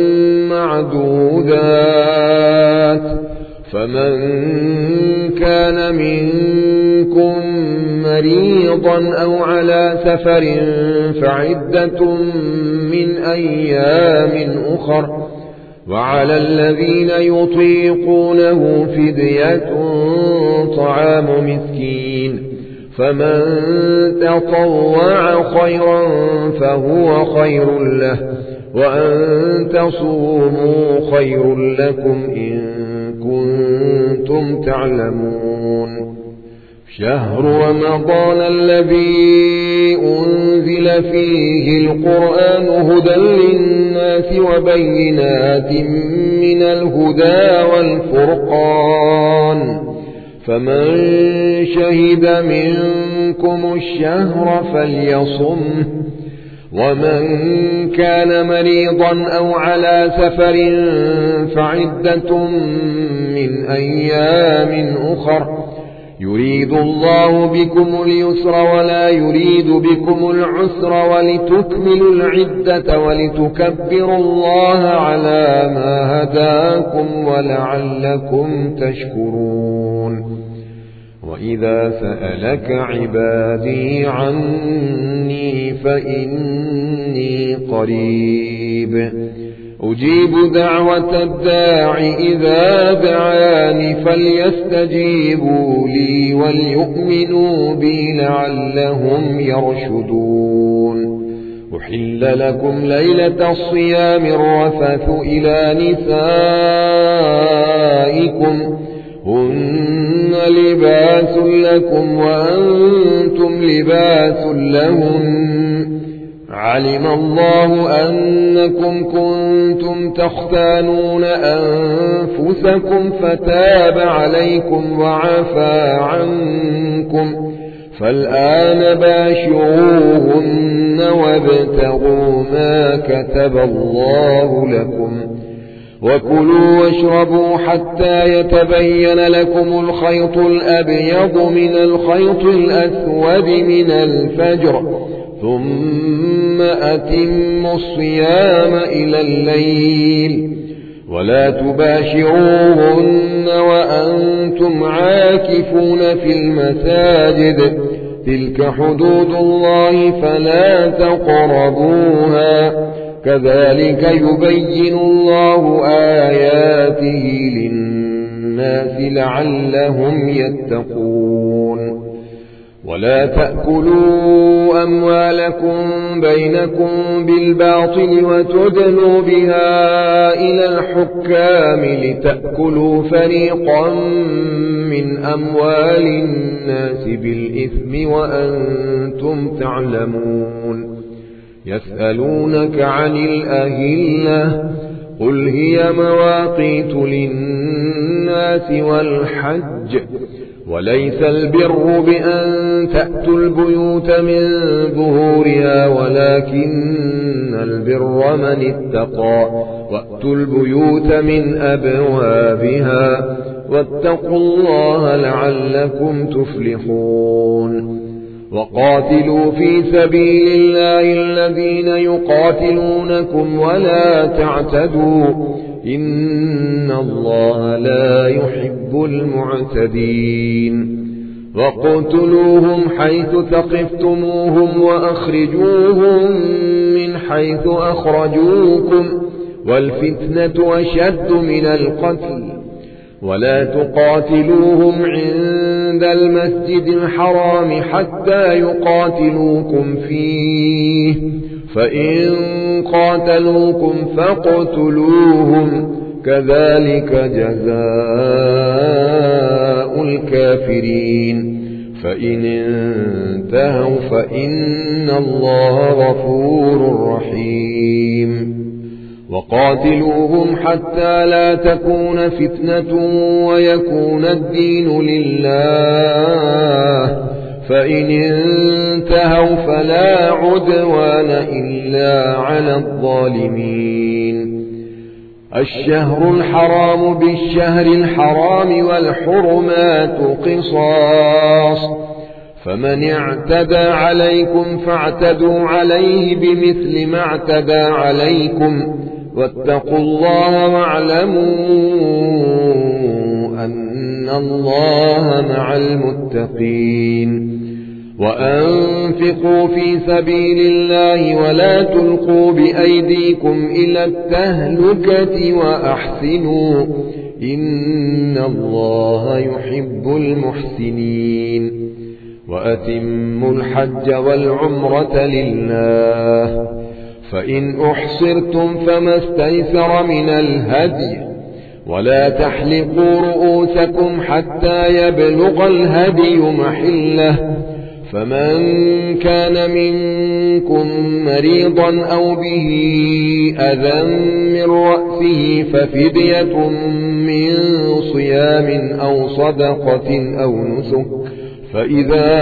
معدودات. فمن كان منكم مريضا أو على سفر فعدة من أيام أخر وعلى الذين يطيقونه فدية طعام مسكين فمن تطوع خيرا فهو خير له وأن تصوموا خير لكم إن كنتم تعلمون. شهر رمضان الذي أنزل فيه القرآن هدى للناس وبينات من الهدى والفرقان فمن شهد منكم الشهر فليصمه ومن كان مريضا أو على سفر فعدة من أيام أخر يريد الله بكم اليسر ولا يريد بكم العسر ولتكملوا العدة ولتكبروا الله على ما هداكم ولعلكم تشكرون. وإذا سألك عبادي عني فإني قريب أجيب دعوة الداع إذا دعاني فليستجيبوا لي وليؤمنوا بي لعلهم يرشدون. أحل لكم ليلة الصيام الرفث إلى نسائكم هن لباس لكم وأنتم لباس لهن علم الله أنكم كنتم تختانون أنفسكم فتاب عليكم وعفى عنكم فالآن باشروهن وابتغوا ما كتب الله لكم وكلوا واشربوا حتى يتبين لكم الخيط الأبيض من الخيط الأسود من الفجر ثم أتموا الصيام إلى الليل ولا تباشروهن وأنتم عاكفون في المساجد تلك حدود الله فلا تقربوها كذلك يبين الله آياته للناس لعلهم يتقون. ولا تأكلوا أموالكم بينكم بالباطل وتدلوا بها إلى الحكام لتأكلوا فريقا من أموال الناس بالإثم وأنتم تعلمون. يسألونك عن الأهلة قل هي مواقيت للناس والحج وليس البر بأن تأتوا البيوت من ظهورها ولكن البر من اتقى وأتوا البيوت من أبوابها واتقوا الله لعلكم تفلحون. وقاتلوا في سبيل الله الذين يقاتلونكم ولا تعتدوا إن الله لا يحب المعتدين. وقتلوهم حيث ثقفتموهم وأخرجوهم من حيث أخرجوكم والفتنة أشد من القتل ولا تقاتلوهم عند المسجد الحرام حتى يقاتلوكم فيه فإن قاتلوكم فاقتلوهم كذلك جزاء الكافرين فإن انتهوا فإن الله غفور رحيم. وقاتلوهم حتى لا تكون فتنة ويكون الدين لله، فإن انتهوا فلا عدوان إلا على الظالمين. الشهر الحرام بالشهر الحرام والحرمات قصاص، فمن اعتدى عليكم فاعتدوا عليه بمثل ما اعتدى عليكم، واتقوا الله واعلموا أن الله مع المتقين. وأنفقوا في سبيل الله ولا تلقوا بأيديكم إلى التهلكة وأحسنوا إن الله يحب المحسنين. وأتموا الحج والعمرة لله، فإن أحصرتم فما استيسر من الهدي، ولا تحلقوا رؤوسكم حتى يبلغ الهدي محله، فمن كان منكم مريضا أو به أذى من رأسه ففدية من صيام أو صدقة أو نسك، فإذا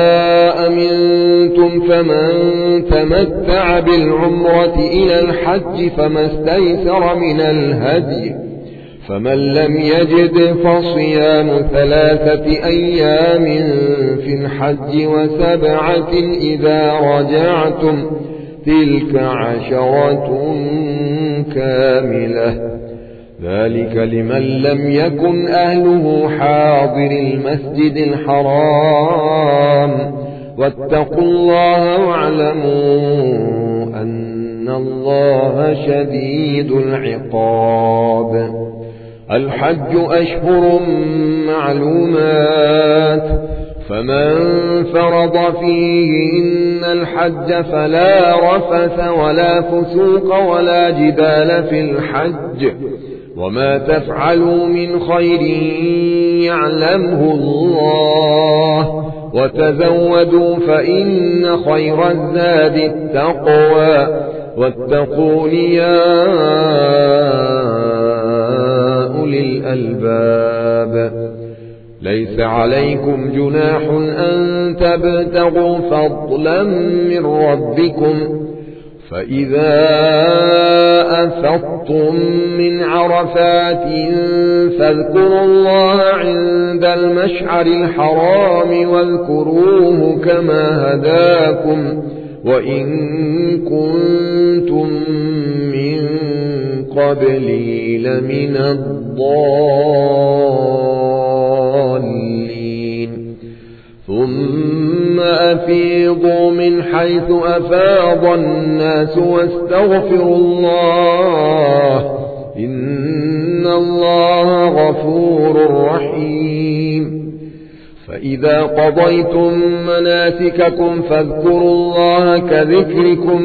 أمنتم فمن تمتع بالعمرة إلى الحج فما استيسر من الهدي، فمن لم يجد فصيام 3 أيام في الحج و7 إذا رجعتم، تلك 10 كاملة، ذلك لمن لم يكن أهله حاضر المسجد الحرام. واتقوا الله واعلموا أن الله شديد العقاب. الحج أشهر معلومات، فمن فرض فيهن الحج فلا رفث ولا فسوق ولا جدال في الحج، وما تفعلوا من خير يعلمه الله، وتزودوا فإن خير الزاد التقوى، واتقون يا أولي الألباب. ليس عليكم جناح أن تبتغوا فضلا من ربكم، فإذا أفضتم من عرفات فاذكروا الله عند المشعر الحرام واذكروه كما هداكم وإن كنتم من قبله لمن الضالين. ثم أفيضوا من حيث أفاض الناس واستغفروا الله إن الله غفور رحيم. فإذا قضيتم مناسككم فاذكروا الله كذكركم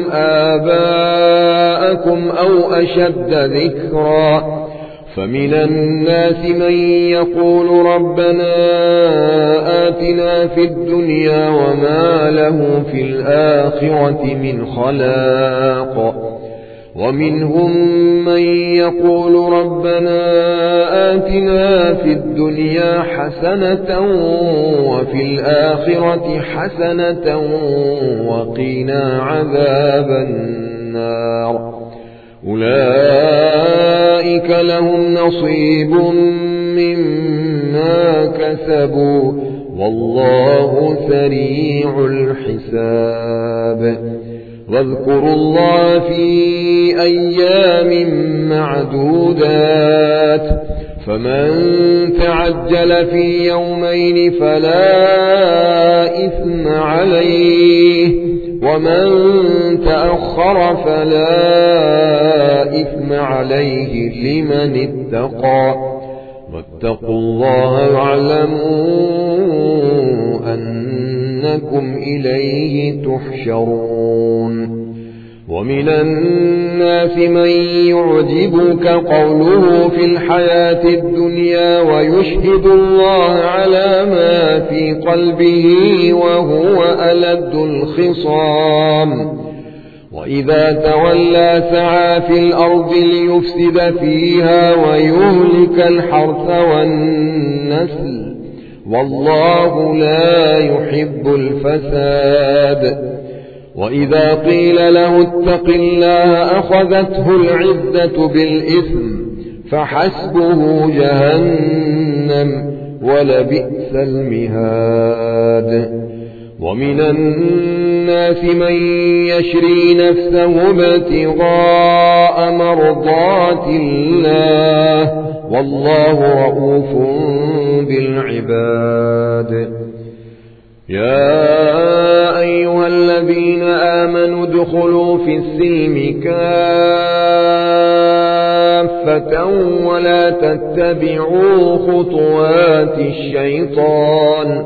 آباءكم أو أشد ذكرا. فمن الناس من يقول ربنا آتنا في الدنيا وما له في الآخرة من خلاق، ومنهم من يقول ربنا آتنا في الدنيا حسنة وفي الآخرة حسنة وقنا عذاب النار. أولئك لهم نصيب مما كسبوا والله سريع الحساب. واذكروا الله في أيام معدودات، فمن تعجل في يومين فلا إثم عليه، ومن تأخر فلا إثم عليه لمن اتقى. واتقوا الله واعلموا أنكم إليه تحشرون. ومن الناس من يعجبك قوله في الحياة الدنيا ويشهد الله على ما في قلبه وهو ألد الخصام. وإذا تولى سعى في الأرض ليفسد فيها ويهلك الحرث والنسل والله لا يحب الفساد. وإذا قيل له اتق الله أخذته العزة بالإثم فحسبه جهنم ولبئس المهاد. ومن الناس من يشري نفسه ابتغاء مرضات الله والله رؤوف بالعباد. يا أيها الذين آمنوا ادخلوا في السلم كافة ولا تتبعوا خطوات الشيطان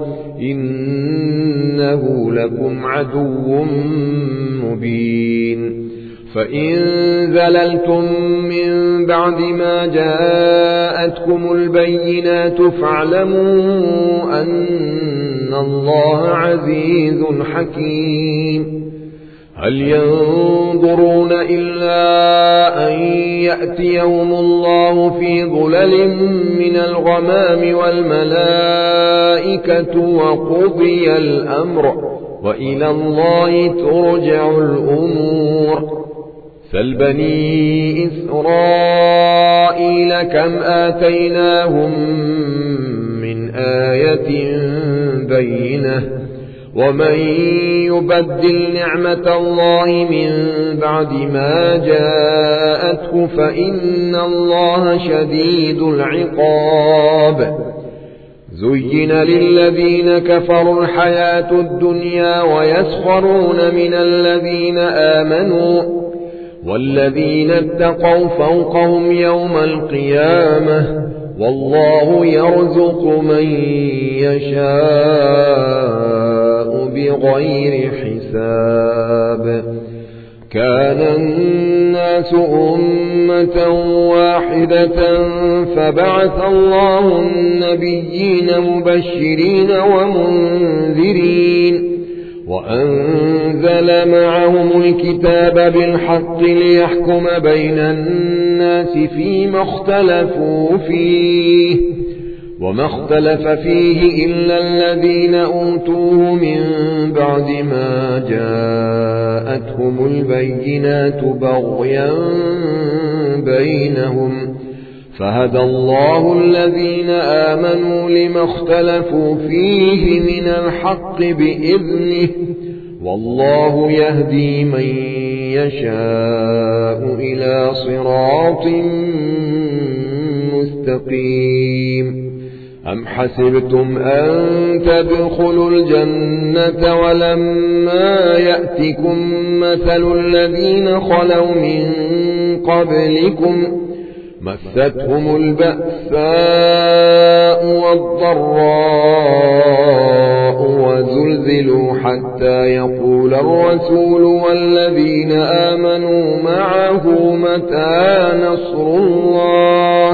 إنه لكم عدو مبين. فإن زللتم من بعد ما جاءتكم البينات فاعلموا أن الله عزيز حكيم. هل ينظرون إلا أن يأتيهم الله في ظلل من الغمام والملائكة وقضي الأمر وإلى الله ترجع الأمور. سل بني إسرائيل كم آتيناهم من آية بينة ومن يبدل نعمة الله من بعد ما جاءته فإن الله شديد العقاب. زين للذين كفروا الحياة الدنيا ويسخرون من الذين آمنوا والذين اتقوا فوقهم يوم القيامة والله يرزق من يشاء بغير حساب. كان الناس أمة واحدة فبعث الله النبيين مبشرين ومنذرين وأنزل معهم الكتاب بالحق ليحكم بين الناس فيما اختلفوا فيه وما اختلف فيه إلا الذين أوتوه من بعد ما جاءتهم البينات بغيا بينهم فهدى الله الذين آمنوا لما اختلفوا فيه من الحق بإذنه والله يهدي من يشاء إلى صراط مستقيم. أم حسبتم أن تدخلوا الجنة ولما يأتكم مثل الذين خلوا من قبلكم مستهم البأساء والضراء وزلزلوا حتى يقول الرسول والذين آمنوا معه متى نصر الله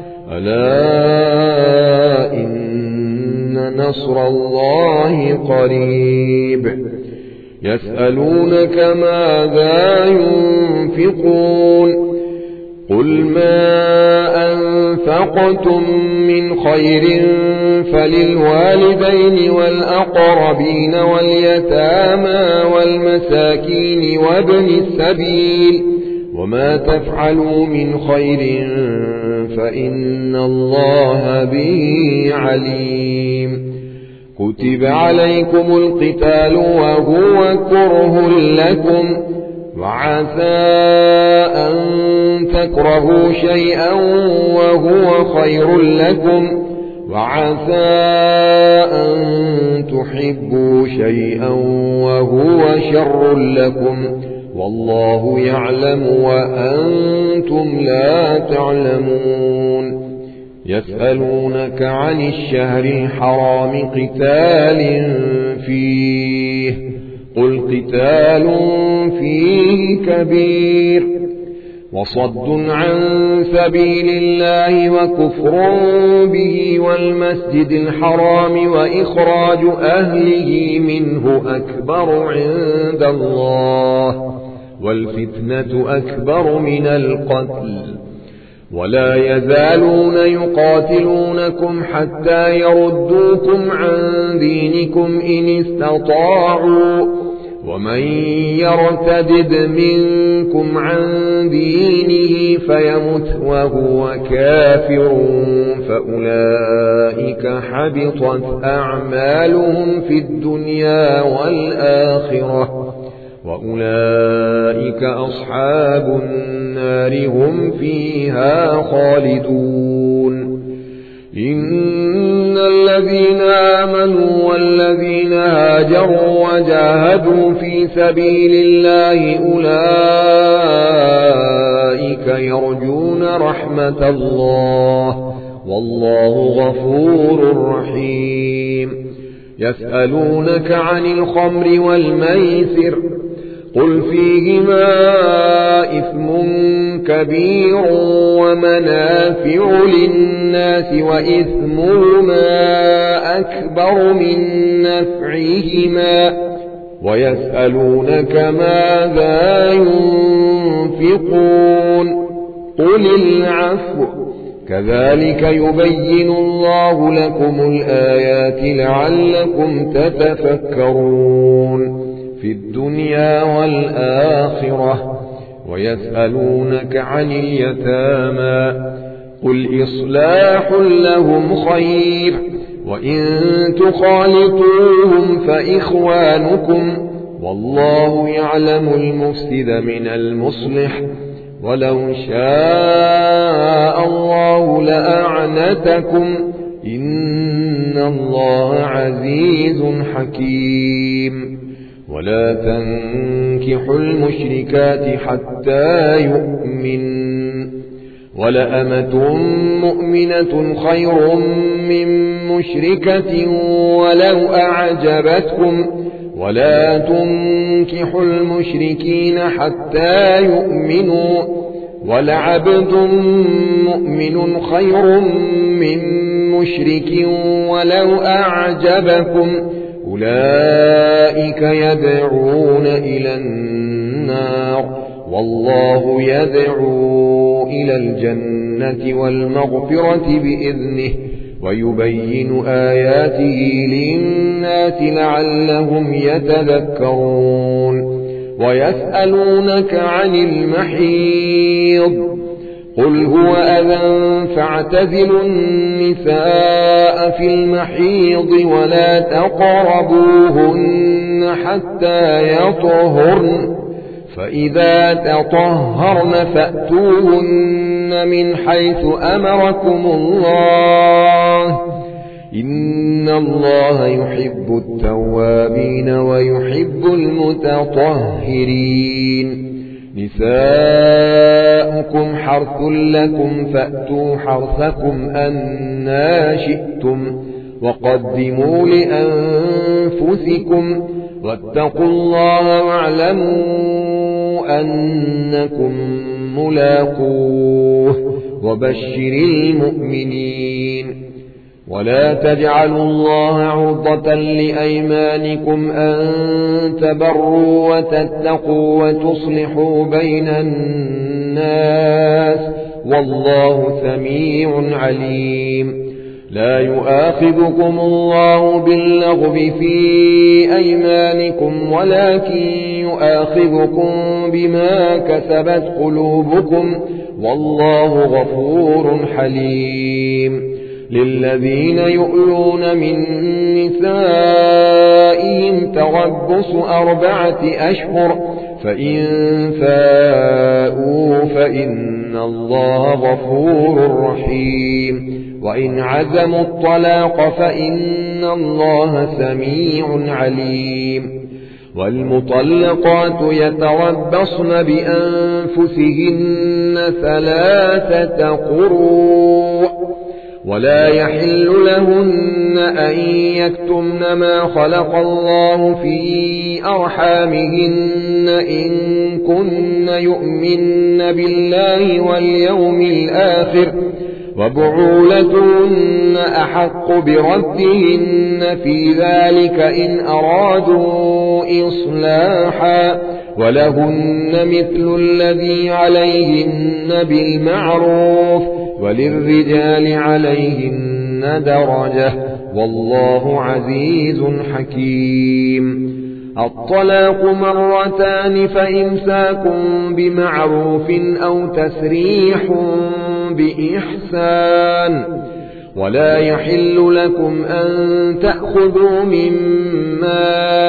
ألا إن نصر الله قريب. يسألونك ماذا ينفقون قل ما أنفقتم من خير فللوالدين والأقربين واليتامى والمساكين وابن السبيل وما تفعلوا من خير فإن الله به عليم. كتب عليكم القتال وهو كره لكم وعسى أن تكرهوا شيئا وهو خير لكم وعسى أن تحبوا شيئا وهو شر لكم والله يعلم وأنتم لا تعلمون. يسألونك عن الشهر الحرام قتال فيه قل قتال فيه كبير وصد عن سبيل الله وكفر به والمسجد الحرام وإخراج أهله منه أكبر عند الله والفتنة أكبر من القتل ولا يزالون يقاتلونكم حتى يردوكم عن دينكم إن استطاعوا ومن يرتدد منكم عن دينه فيمت وهو كافر فأولئك حبطت أعمالهم في الدنيا والآخرة وأولئك أصحاب النار هم فيها خالدون إن الذين آمنوا والذين هاجروا وجاهدوا في سبيل الله أولئك يرجون رحمة الله والله غفور رحيم يسألونك عن الخمر والميسر قل فيهما إثم كبير ومنافع للناس وإثمهما أكبر من نفعهما ويسألونك ماذا ينفقون قل العفو كذلك يبين الله لكم الآيات لعلكم تتفكرون في الدنيا والآخرة ويسألونك عن اليتامى قل إصلاح لهم خير وإن تخالطوهم فإخوانكم والله يعلم المفسد من المصلح ولو شاء الله لأعنتكم إن الله عزيز حكيم ولا تنكحوا المشركات حتى يؤمن ولأمة مؤمنة خير من مشركة ولو أعجبتكم ولا تنكحوا المشركين حتى يؤمنوا ولعبد مؤمن خير من مشرك ولو أعجبكم أولئك يدعون إلى النار والله يدعو إلى الجنة والمغفرة بإذنه ويبين آياته للناس لعلهم يتذكرون ويسألونك عن المحيض قل هو أذى فاعتزلوا النساء في المحيض ولا تقربوهن حتى يطهرن فإذا تطهرن فأتوهن من حيث أمركم الله إن الله يحب التوابين ويحب المتطهرين نساؤكم حرث لكم فأتوا حرثكم أنى شئتم وقدموا لأنفسكم واتقوا الله واعلموا أنكم ملاقوه وبشر المؤمنين ولا تجعلوا الله عرضة لأيمانكم أن تبروا وتتقوا وتصلحوا بين الناس والله سميع عليم لا يؤاخذكم الله باللغو في أيمانكم ولكن يؤاخذكم بما كسبت قلوبكم والله غفور حليم للذين يؤلون من نسائهم تربص 4 أشهر فإن فاءوا فإن الله غفور رحيم وإن عزموا الطلاق فإن الله سميع عليم والمطلقات يتربصن بأنفسهن 3 قروء ولا يحل لهن أن يكتمن ما خلق الله في أرحامهن إن كن يؤمن بالله واليوم الآخر وبعولتهن أحق بردهن في ذلك إن أرادوا إصلاحا ولهن مثل الذي عليهن بالمعروف وللرجال عليهن درجة والله عزيز حكيم. الطلاق مرتان فإمساك بمعروف أو تسريح بإحسان ولا يحل لكم أن تأخذوا مما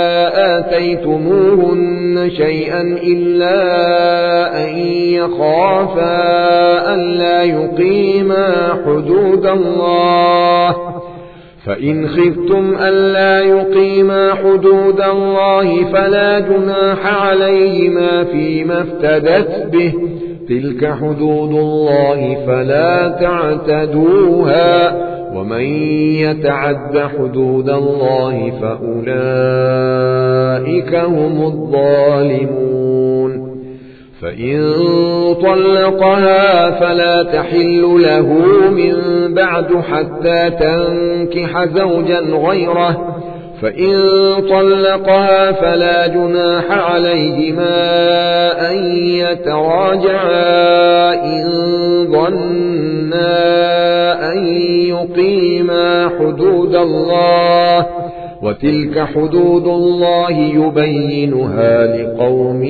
آتيتموهن شيئا إلا أن يخافا ألا يقيما حدود الله فإن خفتم ألا يقيما حدود الله فلا جناح عليهما فيما افتدت به تلك حدود الله فلا تعتدوها ومن يتعد حدود الله فأولئك هم الظالمون. فإن طلقها فلا تحل له من بعد حتى تنكح زوجا غيره فإن طلقها فلا جناح عليهما أن يتراجعا إن ظنا أن يقيما حدود الله وتلك حدود الله يبينها لقوم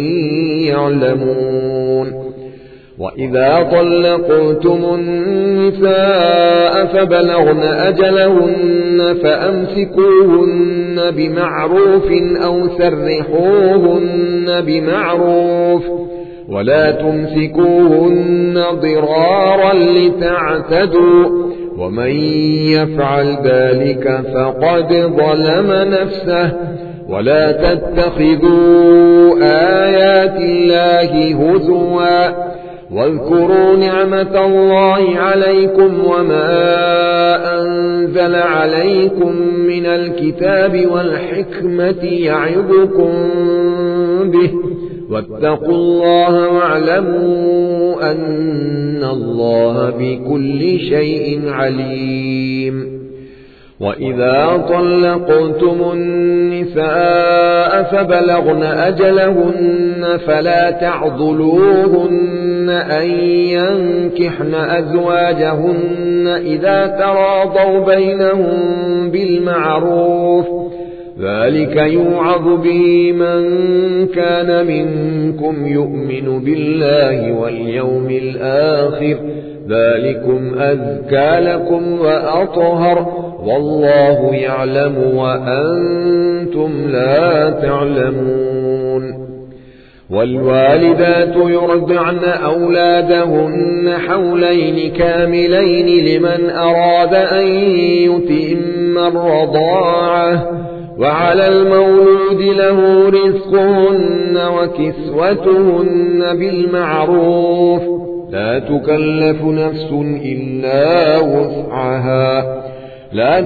يعلمون. وإذا طلقتم النساء فبلغن أجلهن فأمسكوهن بمعروف أو سرحوهن بمعروف ولا تمسكوهن ضرارا لتعتدوا ومن يفعل ذلك فقد ظلم نفسه ولا تتخذوا آيات الله هزوا واذكروا نعمة الله عليكم وما أنزل عليكم من الكتاب والحكمة يعظكم به واتقوا الله واعلموا أن الله بكل شيء عليم. وإذا طلقتم النساء فبلغن أجلهن فلا تعضلوهن أن ينكحن أزواجهن إذا تراضوا بينهم بالمعروف ذلك يوعظ به من كان منكم يؤمن بالله واليوم الآخر ذلكم أزكى لكم وأطهر والله يعلم وأنتم لا تعلمون. والوالدات يرضعن أولادهن حولين كاملين لمن أراد أن يتم الرضاعة وعلى المولود له رزقهن وكسوتهن بالمعروف لا تكلف نفس إلا وسعها لا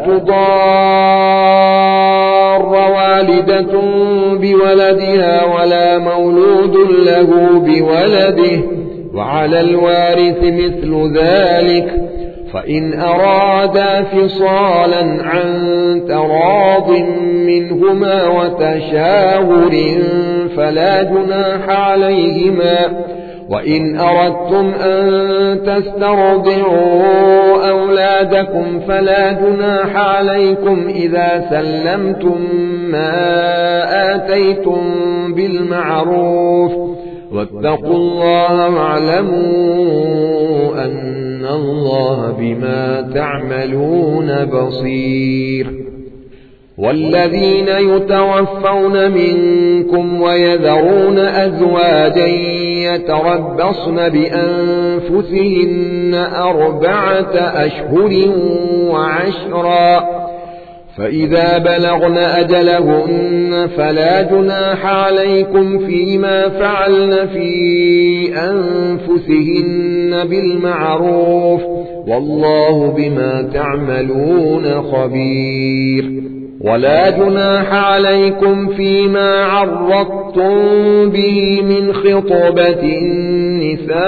تضار والدة بولدها ولا مولود له بولده وعلى الوارث مثل ذلك فإن أرادا فصالا عن تراض منهما وتشاور فلا جناح عليهما وإن أردتم أن تسترضعوا أولادكم فلا جناح عليكم إذا سلمتم ما آتيتم بالمعروف واتقوا الله واعلموا أن الله بما تعملون بصير. والذين يتوفون منكم ويذرون أزواجا يتربصن بأنفسهن 4 أشهر وعشرا فإذا بلغن أجلهن فلا جناح عليكم فيما فعلن في أنفسهن بالمعروف والله بما تعملون خبير. ولا جناح عليكم فيما عرضتم به من خطبة النساء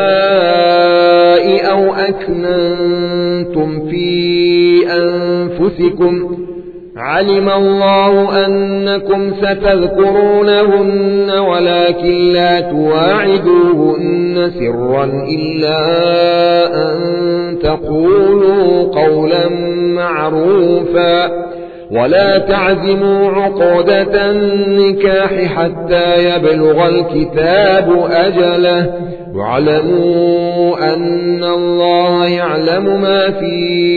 أو أكننتم في أنفسكم علم الله أنكم ستذكرونهن ولكن لا تواعدوهن سرا إلا أن تقولوا قولا معروفا ولا تعزموا عقدة النكاح حتى يبلغ الكتاب أجله واعلموا أن الله يعلم ما في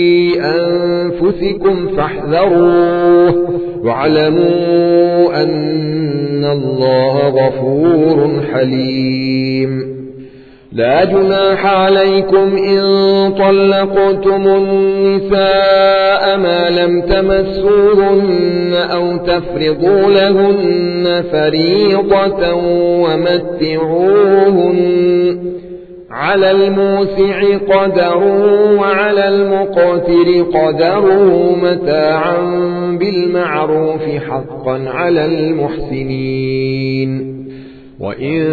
أنفسكم فاحذروه واعلموا أن الله غفور حليم لا جناح عليكم إن طلقتم النساء ما لم تمسوهن أو تفرضوا لهن فريضة ومتعوهن على الموسع قدره وعلى المقتر قدره متاعا بالمعروف حقا على المحسنين وإن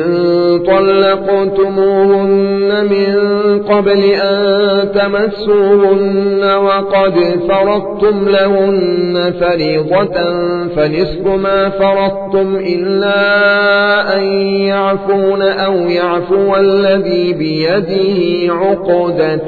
طلقتموهن من قبل أن تمسوهن وقد فرضتم لهن فريضة فنصف ما فرضتم إلا أن يعفون أو يعفو الذي بيده عقدة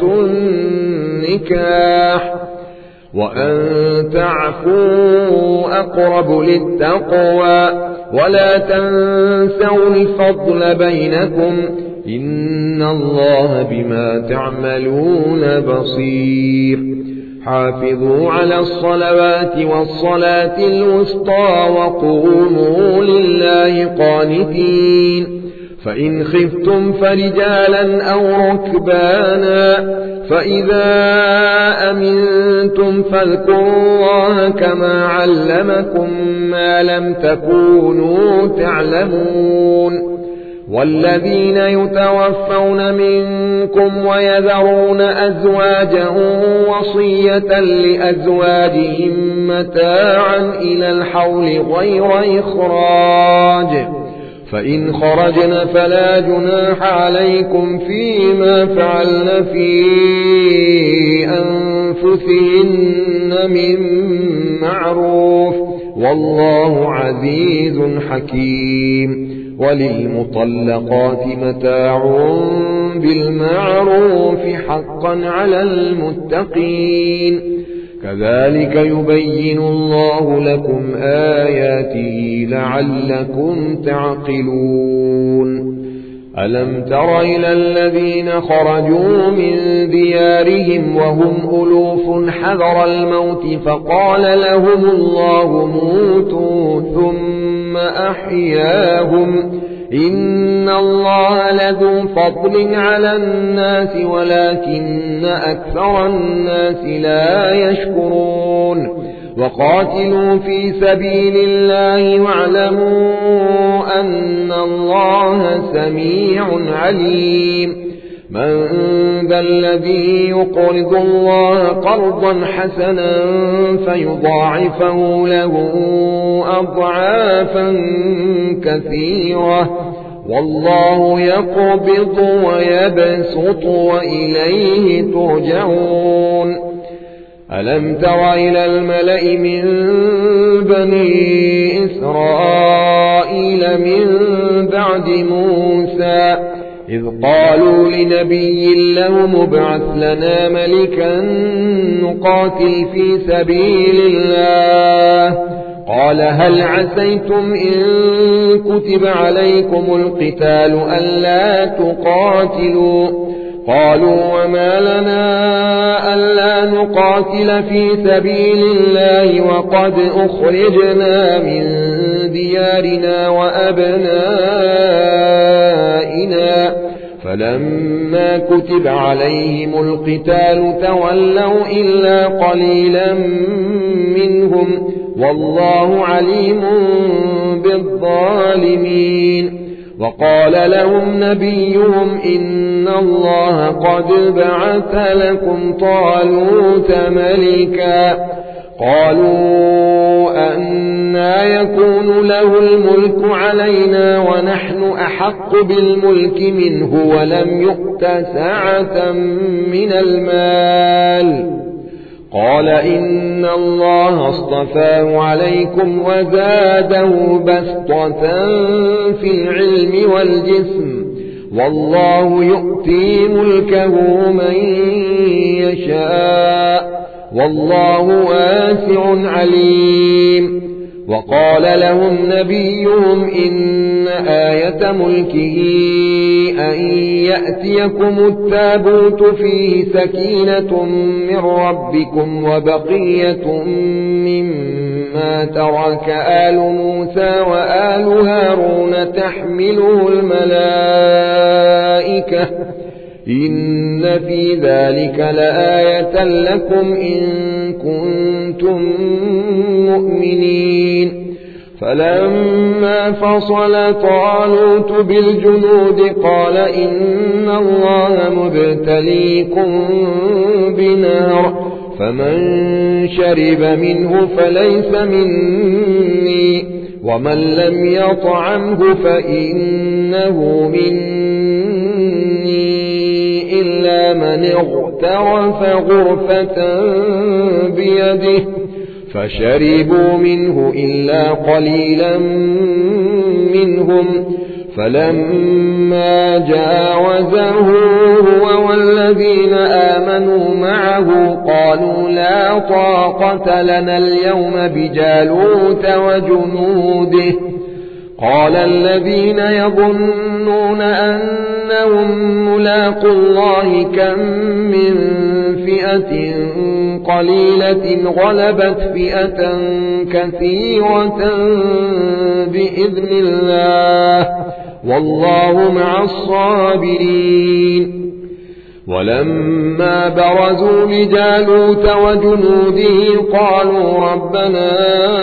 النكاح وأن تعفوا أقرب للتقوى ولا تنسوا الفضل بينكم إن الله بما تعملون بصير حافظوا على الصلوات والصلاة الوسطى وقوموا لله قانتين فإن خفتم فرجالا أو ركبانا فإذا أمنتم فاذكروا الله كما علمكم ما لم تكونوا تعلمون والذين يتوفون منكم ويذرون أزواجا وصية لأزواجهم متاعا إلى الحول غير إخراج فإن خرجن فلا جناح عليكم فيما فعلن في أنفسهن من معروف والله عزيز حكيم وللمطلقات متاع بالمعروف حقا على المتقين كذلك يبين الله لكم آياته لعلكم تعقلون ألم تر إلى الذين خرجوا من ديارهم وهم ألوف حذر الموت فقال لهم الله موتوا ثم أحياهم إن الله لذو فضل على الناس ولكن أكثر الناس لا يشكرون وقاتلوا في سبيل الله واعلموا أن الله سميع عليم من ذا الذي يقرض الله قرضا حسنا فيضاعفه له أضعافا كثيرة والله يقبض ويبسط وإليه ترجعون ألم تر إلى الملأ من بني إسرائيل من بعد موسى إذ قالوا لنبي لهم ابعث لنا ملكا نقاتل في سبيل الله قال هل عسيتم إن كتب عليكم القتال ألا تقاتلوا قالوا وما لنا ألا نقاتل في سبيل الله وقد أخرجنا من ديارنا وأبنائنا فلما كتب عليهم القتال تولوا إلا قليلا منهم والله عليم بالظالمين وقال لهم نبيهم إن الله قد بعث لكم طالوت ملكا قالوا أنى يكون له الملك علينا ونحن أحق بالملك منه ولم يؤت سعة من المال. قال إن الله اصطفاه عليكم وزاده بسطة في العلم والجسم والله يؤتي ملكه من يشاء والله واسع عليم. وقال لهم نبيهم إن آية ملكه أن يأتيكم التابوت فيه سكينة من ربكم وبقية مما ترك آل موسى وآل هارون تحمله الملائكة إن في ذلك لآية لكم إن كنتم مؤمنين. فلما فصل طالوت بالجنود قال إن الله مبتليكم بنهر فمن شرب منه فليس مني ومن لم يطعمه فإنه مني إلا من اغترف غرفة بيده فشربوا منه إلا قليلا منهم. فلما جاوزه هو والذين آمنوا معه قالوا لا طاقة لنا اليوم بجالوت وجنوده. قال الذين يظنون أنهم ملاقو الله كم من فئة قليلة غلبت فئة كثيرة بإذن الله والله مع الصابرين. ولما برزوا لجالوت وجنوده قالوا ربنا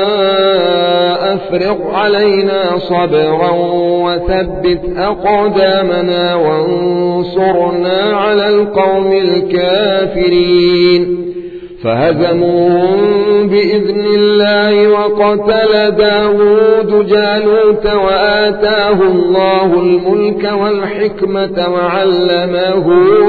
أفرغ علينا صبرا وثبت أقدامنا وانصرنا على القوم الكافرين. فهزموهم بإذن الله وقتل داود جالوت وآتاه الله الملك والحكمة وعلمه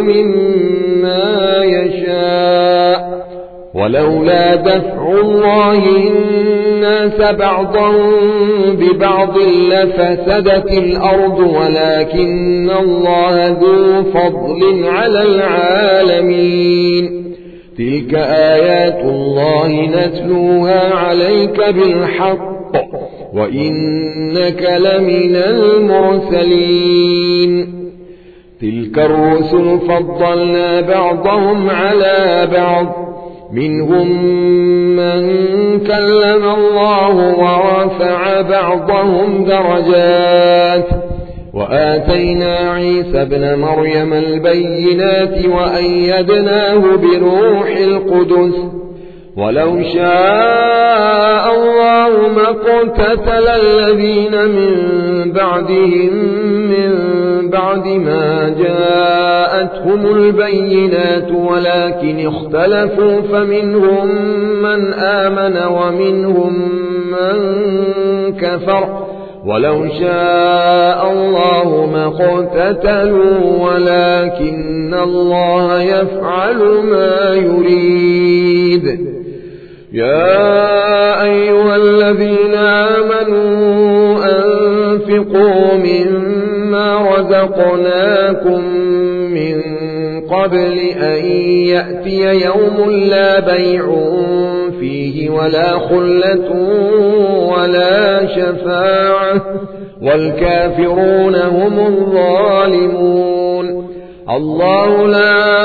مما يشاء. ولولا دفع الله الناس بعضهم ببعض لفسدت الأرض ولكن الله ذو فضل على العالمين. تلك آيات الله نتلوها عليك بالحق وإنك لمن المرسلين. تلك الرسل فضلنا بعضهم على بعض منهم من كلم الله ورفع بعضهم درجات وآتينا عيسى ابن مريم البينات وأيدناه بروح القدس. ولو شاء الله ما اقتتل الذين من بعدهم من بعد ما جاءتهم البينات ولكن اختلفوا فمنهم من آمن ومنهم من كفر. ولو شاء الله ما اقتتلوا ولكن الله يفعل ما يريد. يا أيها الذين آمنوا أنفقوا مما رزقناكم من قبل أن يأتي يوم لا بيع فيه ولا خلة ولا شفاعة والكافرون هم الظالمون. الله لا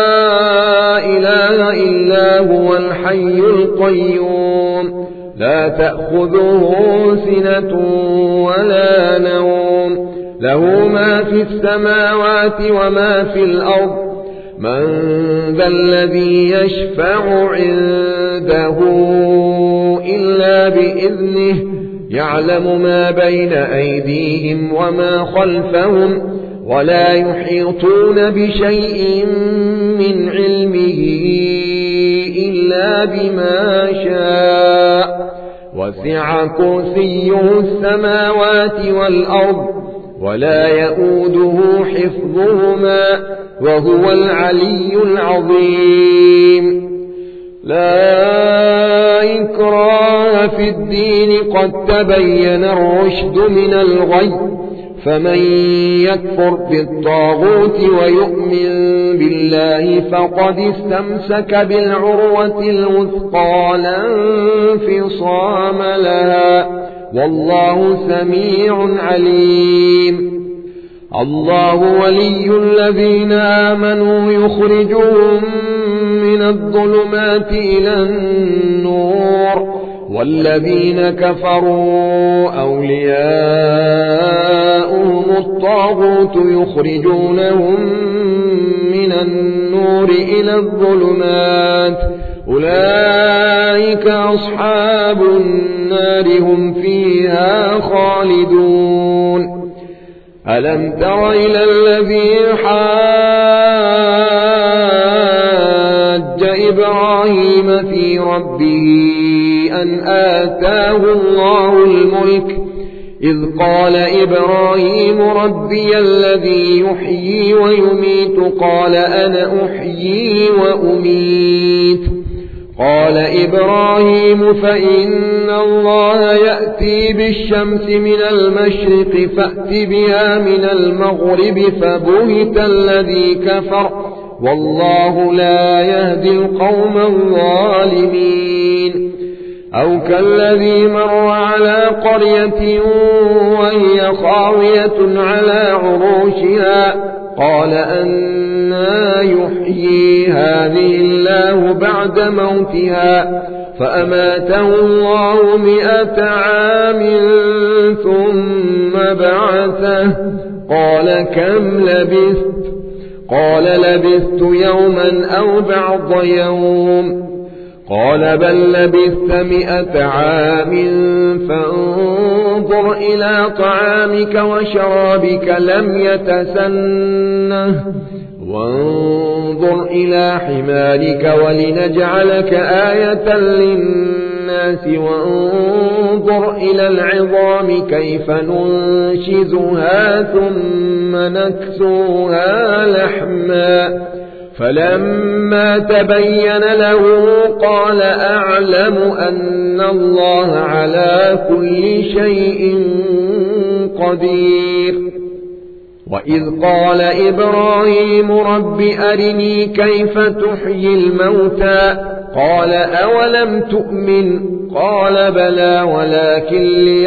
إله إلا هو الحي القيوم لا تأخذه سنة ولا نوم له ما في السماوات وما في الأرض. من ذا الذي يشفع عنده إلا بإذنه يعلم ما بين أيديهم وما خلفهم ولا يحيطون بشيء من علمه إلا بما شاء وسع كرسيه السماوات والأرض ولا يؤوده حفظهما وهو العلي العظيم. لا إكراه في الدين قد تبين الرشد من الغي فمن يكفر بالطاغوت ويؤمن بالله فقد استمسك بالعروة الوثقى لا انفصام لها والله سميع عليم. الله ولي الذين آمنوا يخرجهم من الظلمات إلى النور والذين كفروا أولياؤهم الطاغوت يخرجونهم من النور إلى الظلمات أولئك أصحاب النار هم فيها خالدون. ألم تر إلى الذي حاج إبراهيم في ربه أن آتاه الله الملك إذ قال إبراهيم ربي الذي يحيي ويميت قال أنا أحيي وأميت قال إبراهيم فإن الله يأتي بالشمس من المشرق فأت بها من المغرب فبهت الذي كفر والله لا يهدي القوم الظالمين. أو كالذي مر على قرية وهي خاوية على عروشها قال أنى يحيي هذه الله بعد موتها فأماته الله 100 عام ثم بعثه قال كم لبثت قال لبثت يوما أو بعض يوم قال بل لبثت 100 عام فانظر إلى طعامك وشرابك لم يتسنه وانظر إلى حمارك ولنجعلك آية للناس وانظر إلى العظام كيف ننشزها ثم نكسوها لحما فلما تبين له قال أعلم أن الله على كل شيء قدير. وإذ قال إبراهيم رب أرني كيف تحيي الموتى قال أولم تؤمن قال بلى ولكن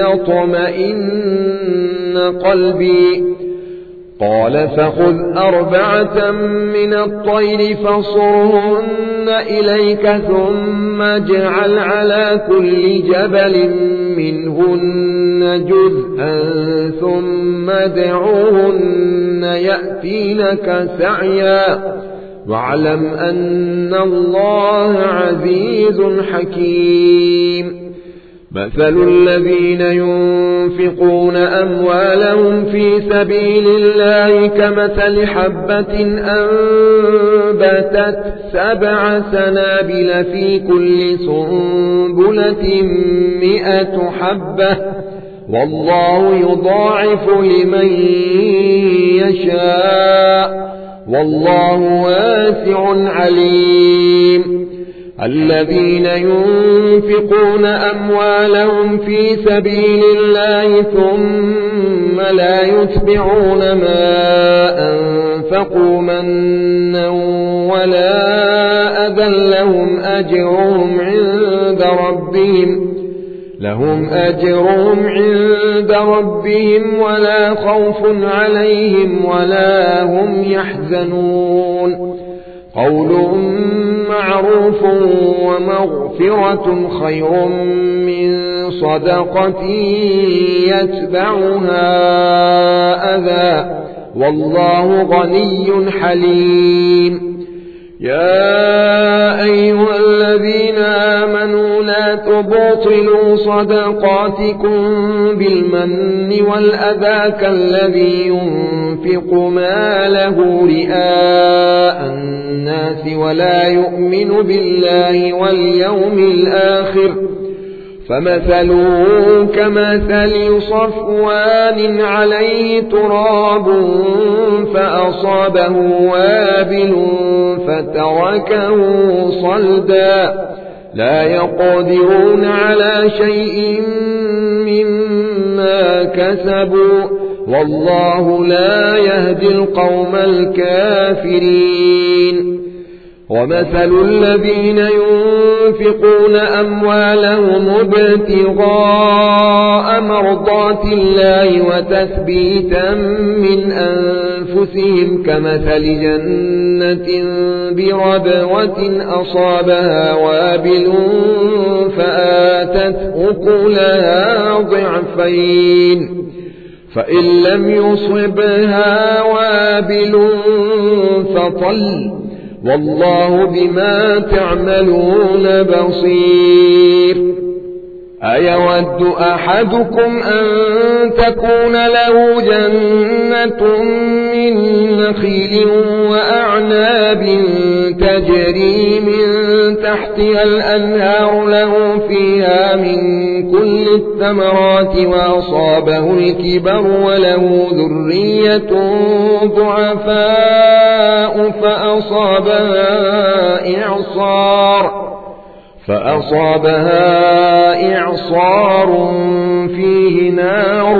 ليطمئن قلبي قال فخذ 4 من الطير فصرهن إليك ثم اجعل على كل جبل منهن جزءا ثم ادعوهن يأتينك سعيا واعلم أن الله عزيز حكيم. مثل الذين ينفقون أموالهم في سبيل الله كمثل حبة أنبتت 7 سنابل في كل سنبلة 100 حبة والله يضاعف لمن يشاء والله واسع عليم. الذين ينفقون أموالهم في سبيل الله ثم لا يتبعون ما أنفقوا منا ولا أذى لهم أجرهم عند ربهم ولا خوف عليهم ولا هم يحزنون. قول معروف ومغفرة خير من صدقة يتبعها أذى والله غني حليم. يا أيها الذين آمنوا لا تبطلوا صدقاتكم بالمن والأذى كالذي ينفق ماله رئاء الناس ولا يؤمن بالله واليوم الآخر فمثله كمثل صفوان عليه تراب فأصابه وابل فتركه صلدا لا يقدرون على شيء مما كسبوا والله لا يهدي القوم الكافرين ومثل الذين ينفقون أموالهم ابتغاء مرضات الله وتثبيتا من أنفسهم كمثل جنة بربوة أصابها وابل فآتت أكلها ضعفين فإن لم يصبها وابل فطل والله بما تعملون بصير أيود أحدكم أن تكون له جنة من نخيل وأعناب تجري من تحتها الأنهار له فيها من كل الثمرات وأصابه الكبر وله ذرية ضعفاء فأصابها إعصار فيه نار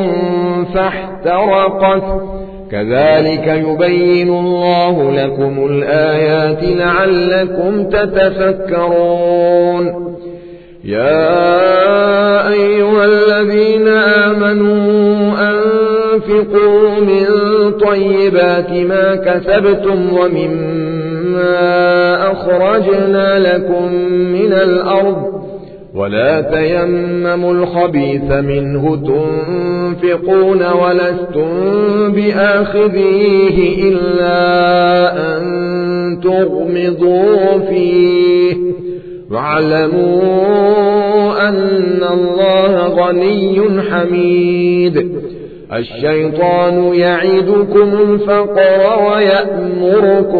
فاحترقت كذلك يبين الله لكم الآيات لعلكم تتفكرون يا أيها الذين آمنوا أنفقوا من طيبات ما كسبتم ومما أخرجنا لكم من الأرض ولا تيمموا الخبيث منه تنفقون ولستم بآخذيه إلا أن تغمضوا فيه واعلموا أن الله غني حميد الشيطان يعدكم الفقر ويأمركم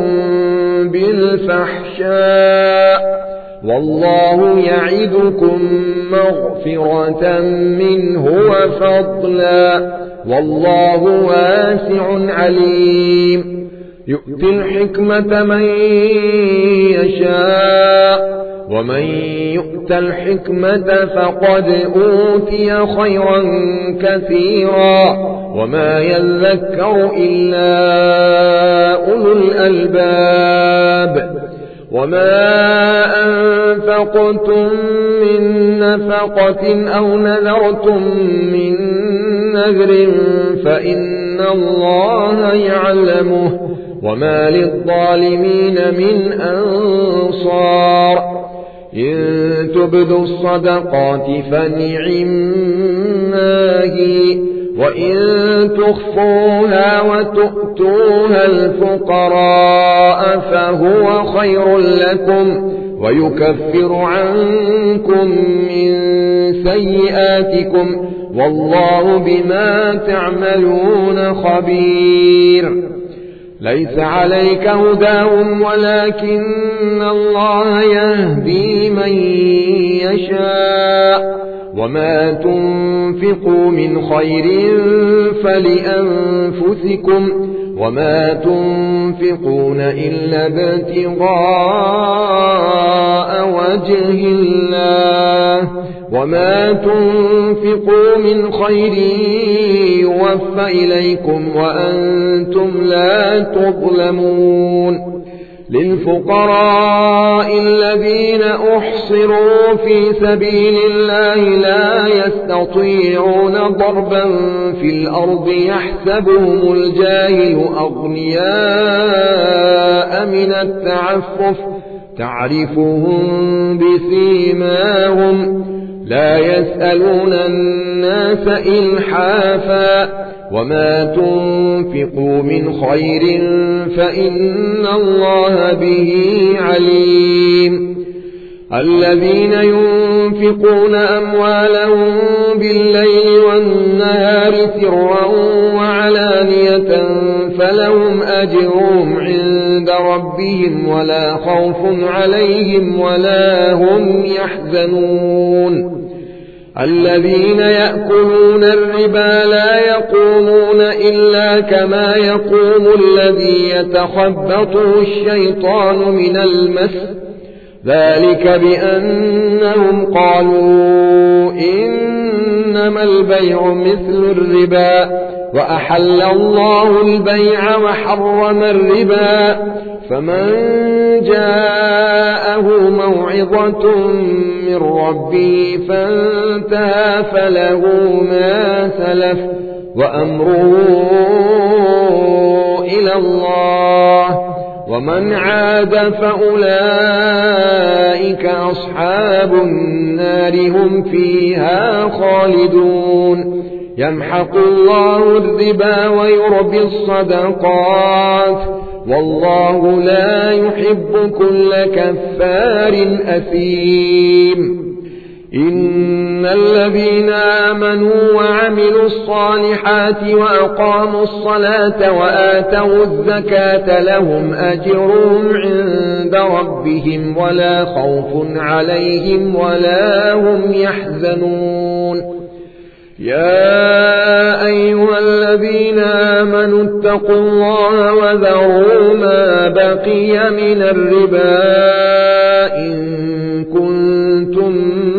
بالفحشاء والله يعدكم مغفرة منه وفضلا والله واسع عليم يؤتي الحكمة من يشاء ومن يؤت الحكمة فقد أوتي خيرا كثيرا وما يذكر إلا أولو الألباب وما أنفقتم من نفقة أو نذرتم من نذر فإن الله يعلمه وما للظالمين من أنصار إن تبدوا الصدقات فنعما هي وإن تخفوها وتؤتوها الفقراء فهو خير لكم ويكفر عنكم من سيئاتكم والله بما تعملون خبير ليس عليك هداهم ولكن الله يهدي من يشاء وما تنفقوا من خير فلأنفسكم وما تنفقون إلا ابتغاء وجه الله وما تنفقوا من خير يوفى إليكم وأنتم لا تظلمون للفقراء الذين أحصروا في سبيل الله لا يستطيعون ضربا في الأرض يحسبهم الجاهل أغنياء من التعفف تعرفهم بسيماهم لا يسألون الناس إلحافا وما تنفقوا من خير فإن الله به عليم الذين ينفقون أموالهم بالليل والنهار سرا وعلانية فلهم أجرهم عند ربهم ولا خوف عليهم ولا هم يحزنون الذين يأكلون الربا لا يقومون إلا كما يقوم الذي يتخبطه الشيطان من المس ذلك بأنهم قالوا إنما البيع مثل الربا وأحل الله البيع وحرم الربا فمن جاءه موعظة من ربه فانتهى فله ما سلف وأمره إلى الله ومن عاد فأولئك أصحاب النار هم فيها خالدون يمحق الله الربا ويربي الصدقات والله لا يحب كل كفار أثيم إن الذين آمنوا وعملوا الصالحات وأقاموا الصلاة وآتوا الزكاة لهم أجرهم عند ربهم ولا خوف عليهم ولا هم يحزنون يا أيها الذين آمنوا اتقوا الله وذروا ما بقي من الربا إن كنتم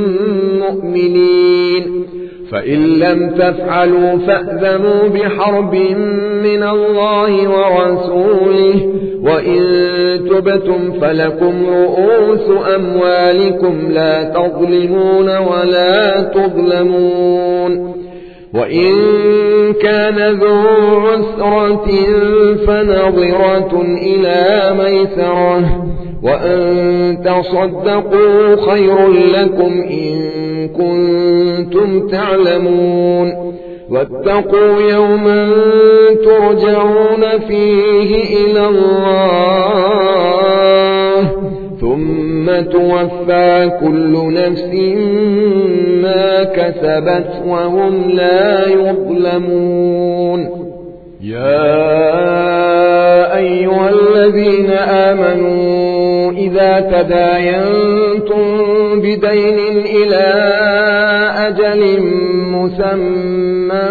مؤمنين فإن لم تفعلوا فأذنوا بحرب من الله ورسوله وإن تبتم فلكم رؤوس أموالكم لا تظلمون ولا تظلمون وإن كان ذو عسرة فنظرة إلى ميسرة وأن تصدقوا خير لكم إن كنتم تعلمون واتقوا يوما ترجعون فيه إلى الله ثم توفى كل نفس ما كسبت وهم لا يظلمون يا أيها الذين آمنوا إذا تداينتم بدين إلى أجل مسمى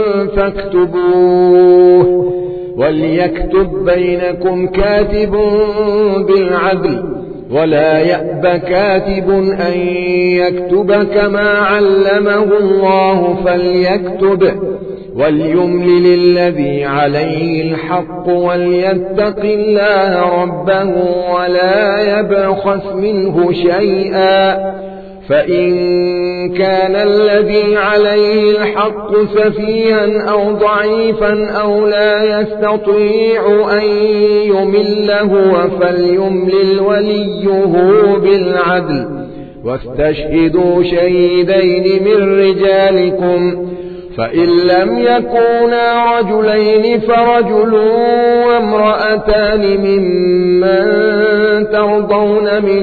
فاكتبوه وليكتب بينكم كاتب بالعدل ولا يأب كاتب أن يكتب كما علمه الله فليكتب وليملل الذي عليه الحق وليتق الله ربه ولا يبخس منه شيئا فإن كان الذي عليه الحق سفيها أو ضعيفا أو لا يستطيع أن يمله فليملل وليه بالعدل واستشهدوا شهيدين من رجالكم فإن لم يكونا رجلين فرجل وامرأتان ممن ترضون من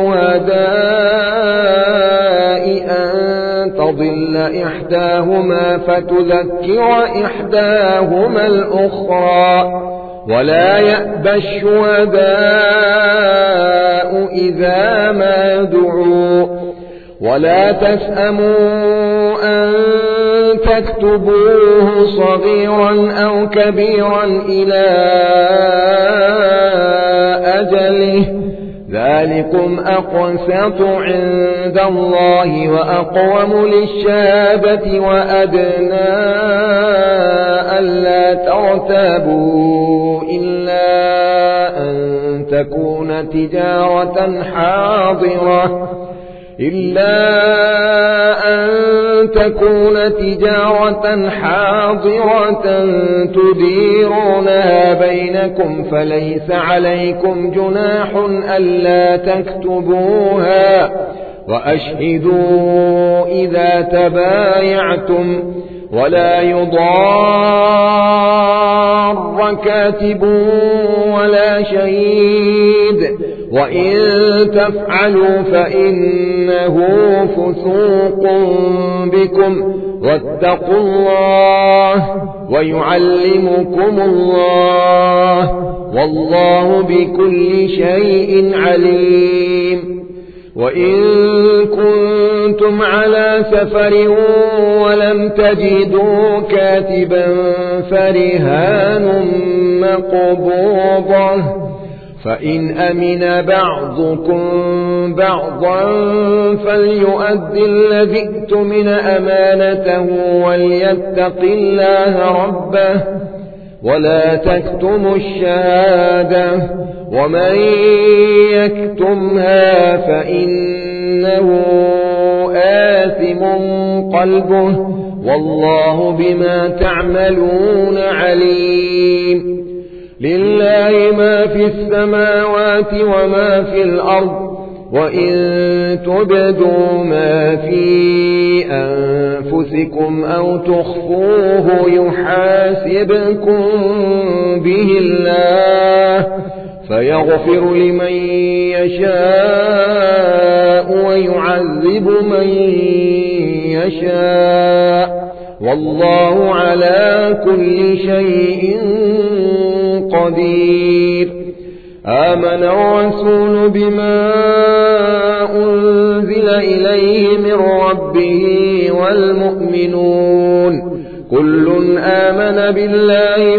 الشهداء أن تضل إحداهما فتذكر إحداهما الأخرى ولا يأبى الشهداء إذا ما دعوا ولا تسأموا أن تكتبوه صغيرا أو كبيرا إلى أجله ذلكم أقسط عند الله وأقوم للشهادة وأدنى ألا ترتابوا إلا أن تكون تجارة حاضرة تديرونها بينكم فليس عليكم جناح ألا تكتبوها وأشهدوا إذا تبايعتم ولا يضار كاتب ولا شهيد وإن تفعلوا فإنه فسوق بكم واتقوا الله ويعلمكم الله والله بكل شيء عليم. وإن كنتم على سفر ولم تجدوا كاتبا فرهان مقبوضة فإن أمن بعضكم بعضا فليؤدي الذي ائتمن أمانته وليتق الله ربه ولا تكتموا الشهادة ومن يكتمها فإنه آثم قلبه والله بما تعملون عليم. لله ما في السماوات وما في الأرض وإن تبدوا ما في أنفسكم أو تخفوه يحاسبكم به الله فيغفر لمن يشاء ويعذب من يشاء والله على كل شيء قدير. آمن الرسول بما أنزل إليه من ربه والمؤمنون كل آمن بالله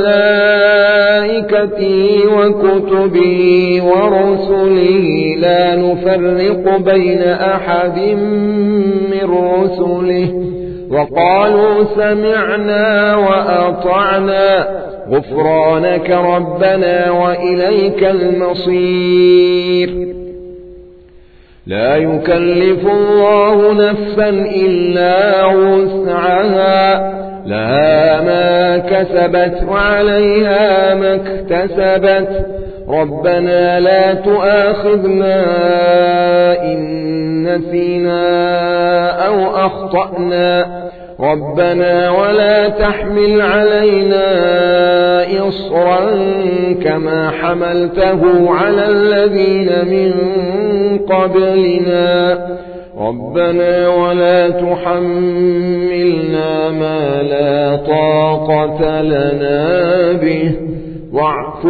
وملائكته وكتبه ورسله لا نفرق بين أحد من رسله وقالوا سمعنا وأطعنا غفرانك ربنا وإليك المصير. لا يكلف الله نفسا إلا وسعها لها ما كسبت وعليها ما اكتسبت ربنا لا تؤاخذنا إن نسينا أو أخطأنا ربنا ولا تحمل علينا إصرا كما حملته على الذين من قبلنا ربنا ولا تحملنا ما لا طاقة لنا به واعف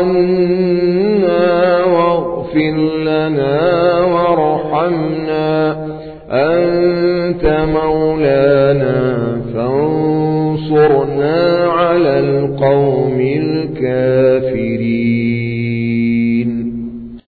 عنا واغفر لنا وارحمنا أنت مولانا فانصرنا على القوم الكافرين.